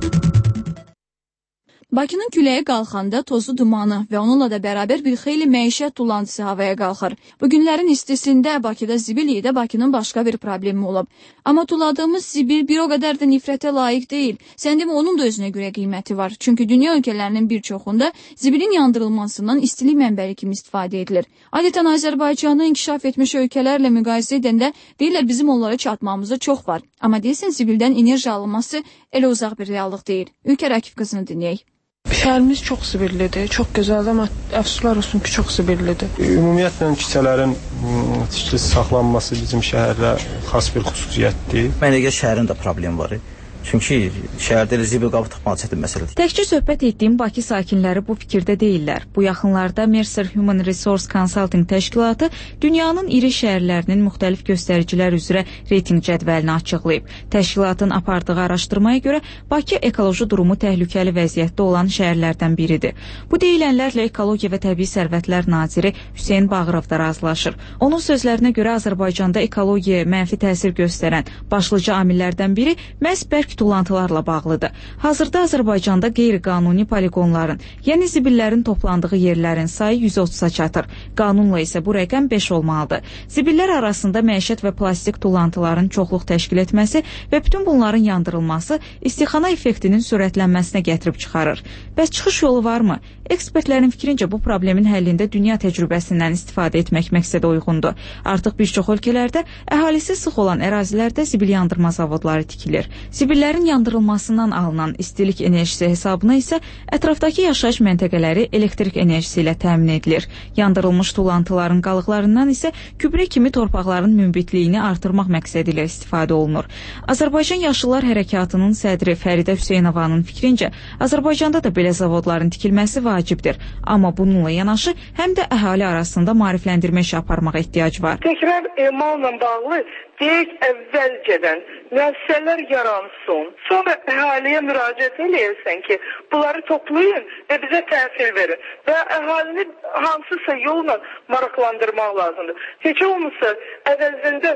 Bakının küləyi qalxanda tozu dumanı və onunla da bərabər bir xeyli məişət tullantısı havaya qalxır. Bu günlərin istisində Bakıda zibil iyi də Bakının başqa bir problemi olub. Amma tulladığımız zibil bir o qədər də nifrətə layiq deyil. Sən demə onun da özünə görə qiyməti var. Çünki dünya ölkələrinin bir çoxunda zibilin yandırılmasından istilik mənbəyi kimi istifadə edilir. Adətən Azərbaycanı inkişaf etmiş ölkələrlə müqayisə edəndə deyirlər bizim onlara çatmamızda çox var. Amma deyirsən zibildən enerji alınması elə uzaq bir reallıq deyil. Ülkə Rakif qızını dinləyək. Şəhərimiz çox zibillidir, çox gözəldir, amma əfsuslar olsun ki, çox zibillidir. Ümumiyyətlə küçələrin tikilisi saxlanması bizim şəhərdə xas bir xüsusiyyətdir. Mənə görə şəhərin də problemi var. Çünki şəhərdə zibil qabı tapmaq çətin məsələdir. Təkcə söhbət etdiyim Bakı sakinləri bu fikirdə deyillər. Bu yaxınlarda Mercer Human Resource Consulting təşkilatı dünyanın iri şəhərlərinin müxtəlif göstəricilər üzrə reytinq cədvəlini açıqlayıb. Təşkilatın apardığı araşdırmaya görə Bakı ekoloji durumu təhlükəli vəziyyətdə olan şəhərlərdən biridir. Bu deyilənlərlə Ekologiya və Təbii Sərvətlər naziri Hüseyn Bağırov da razılaşır. Onun sözlərinə görə Azərbaycanda ekologiyaya mənfi təsir göstərən başlıca amillərdən biri məhz bərk tullantılarla bağlıdır. Hazırda Azərbaycanda qeyri-qanuni poligonların, yəni zibillərin toplandığı yerlərin sayı 130-a çatır. Qanunla isə bu rəqəm 5 olmalıdır. Zibillər arasında məişət və plastik tullantıların çoxluq təşkil etməsi və bütün bunların yandırılması istixana effektinin sürətlənməsinə gətirib çıxarır. Bəs çıxış yolu varmı? Ekspertlərin fikrincə bu problemin həllində dünya təcrübəsindən istifadə etmək məqsədə uyğundur. Artıq bir çox ölkələrdə əhalisi sıx olan ərazilərdə zibil yandırma zavodları tikilir. Zibillərin yandırılmasından alınan istilik enerjisi hesabına isə ətrafdakı yaşayış məntəqələri elektrik enerjisi ilə təmin edilir. Yandırılmış tullantıların qalıqlarından isə gübrə kimi torpaqların münbitliyini artırmaq məqsədi ilə istifadə olunur. Azərbaycan Yaşıllar Hərəkatının sədri Fəridə Hüseynovanın fikrincə, Azərbaycanda da belə zavodların tikilməsi vacibdir. Amma bununla yanaşı həm də əhali arasında maarifləndirmə işi aparmağa ehtiyac var. Təkrar emalla bağlı deyək əvvəlcədən müəssisələr yaransın, sonra əhaliyə müraciət eləyirsən ki, bunları toplayın və bizə təhsil verin və əhalini hansısa yolla maraqlandırmaq lazımdır. Heç olmasa əvəzində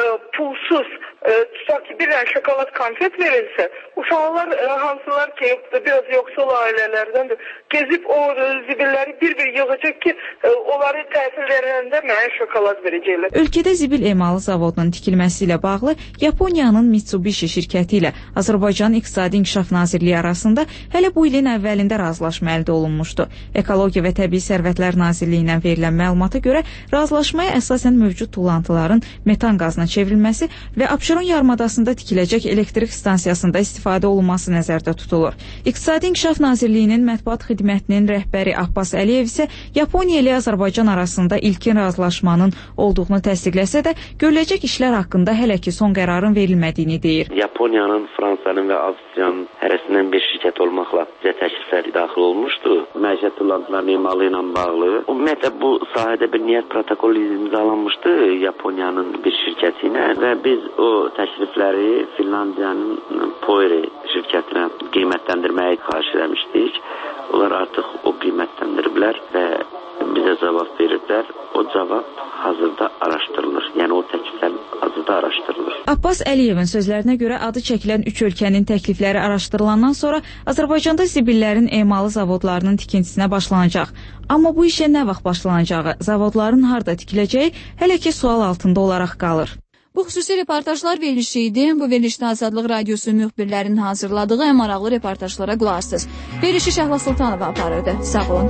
pulsuz tutaq ki, bir dənə şokolad konfet verilsə, uşaqlar hansılar ki, biraz yoxsul ailələrdəndir, gezib o zibilləri bir-bir yığacaq ki, onları təhsil verəndə mənə şokolad verəcəklər. Ölkədə zibil emalı zavodunun tikilməsi ilə bağlı Yaponiyanın Mitsubishi şirkəti ilə Azərbaycan İqtisadi İnkişaf Nazirliyi arasında hələ bu ilin əvvəlində razılaşma əldə olunmuşdu. Ekologiya və Təbii Sərvətlər Nazirliyindən verilən məlumata görə razılaşmaya əsasən mövcud tullantıların metan qazına çevrilməsi və Abşeron yarımadasında tikiləcək elektrik stansiyasında istifadə olunması nəzərdə tutulur. İqtisadi İnkişaf Nazirliyinin mətbuat xidmətinin rəhbəri Abbas Əliyev isə Yaponiya ilə Azərbaycan arasında ilkin razılaşmanın olduğunu təsdiqləsə də, görüləcək işlər haqqında hələ ki son qərarın verilmədiyini deyir. Yaponiyanın, Fransanın və Avstriyanın hərəsindən bir şirkət olmaqla bizə təklifləri daxil olmuşdu. Məişət tullantılarının emalı ilə bağlı. Ümumiyyətlə bu sahədə bir niyyət protokolu imzalanmışdı Yaponiyanın bir şirkəti ilə və biz o təklifləri Finlandiyanın Poire şirkətinə qiymətləndirməyə xahiş etmişdik. Onlar artıq o qiymətləndiriblər və bizə cavab veriblər. O cavab hazırda araşdırılır. Yəni o təkliflər hazırda araşdırılır. Abbas Əliyevin sözlərinə görə adı çəkilən 3 ölkənin təklifləri araşdırılandan sonra Azərbaycanda zibillərin emalı zavodlarının tikintisinə başlanacaq. Amma bu işə nə vaxt başlanacağı, zavodların harda tikiləcəyi hələ ki sual altında olaraq qalır. Bu xüsusi reportajlar verilişi idi. Bu verilişdə Azadlıq Radiosu müxbirlərinin hazırladığı ən maraqlı reportajlara qulaq asdınız. Verilişi Şəhla Sultanova aparırdı. Sağ olun.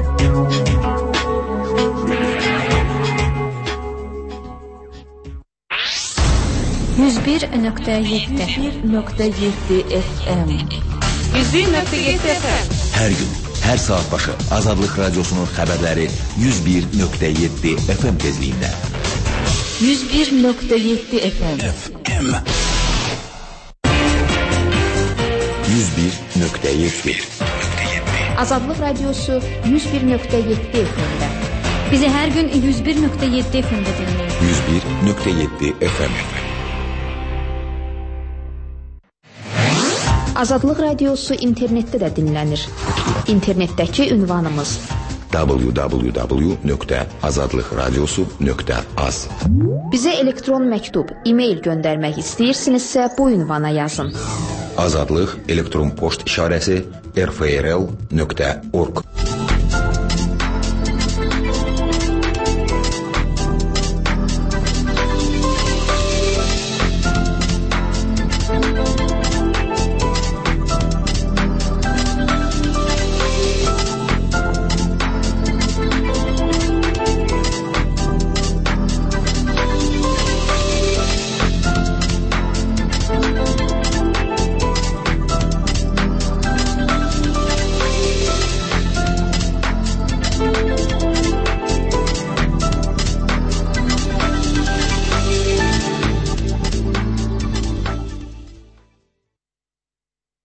101.7 FM 101.7 FM Hər gün, hər saat başı Azadlıq Radiosunun xəbərləri 101.7 FM tezliyində. 101.7 FM 101.7. Azadlıq Radiosu 101.7 FM-də. Bizi hər gün 101.7 FM-də dinləyin. 101.7 FM. Azadlıq Radiosu internetdə də dinlənir. İnternetdəki ünvanımız www.azadlıqradiosu.az. Bizə elektron məktub, e-mail göndərmək istəyirsinizsə bu ünvana yazın. Azadlıq elektron poçt işarəsi rfrl.org.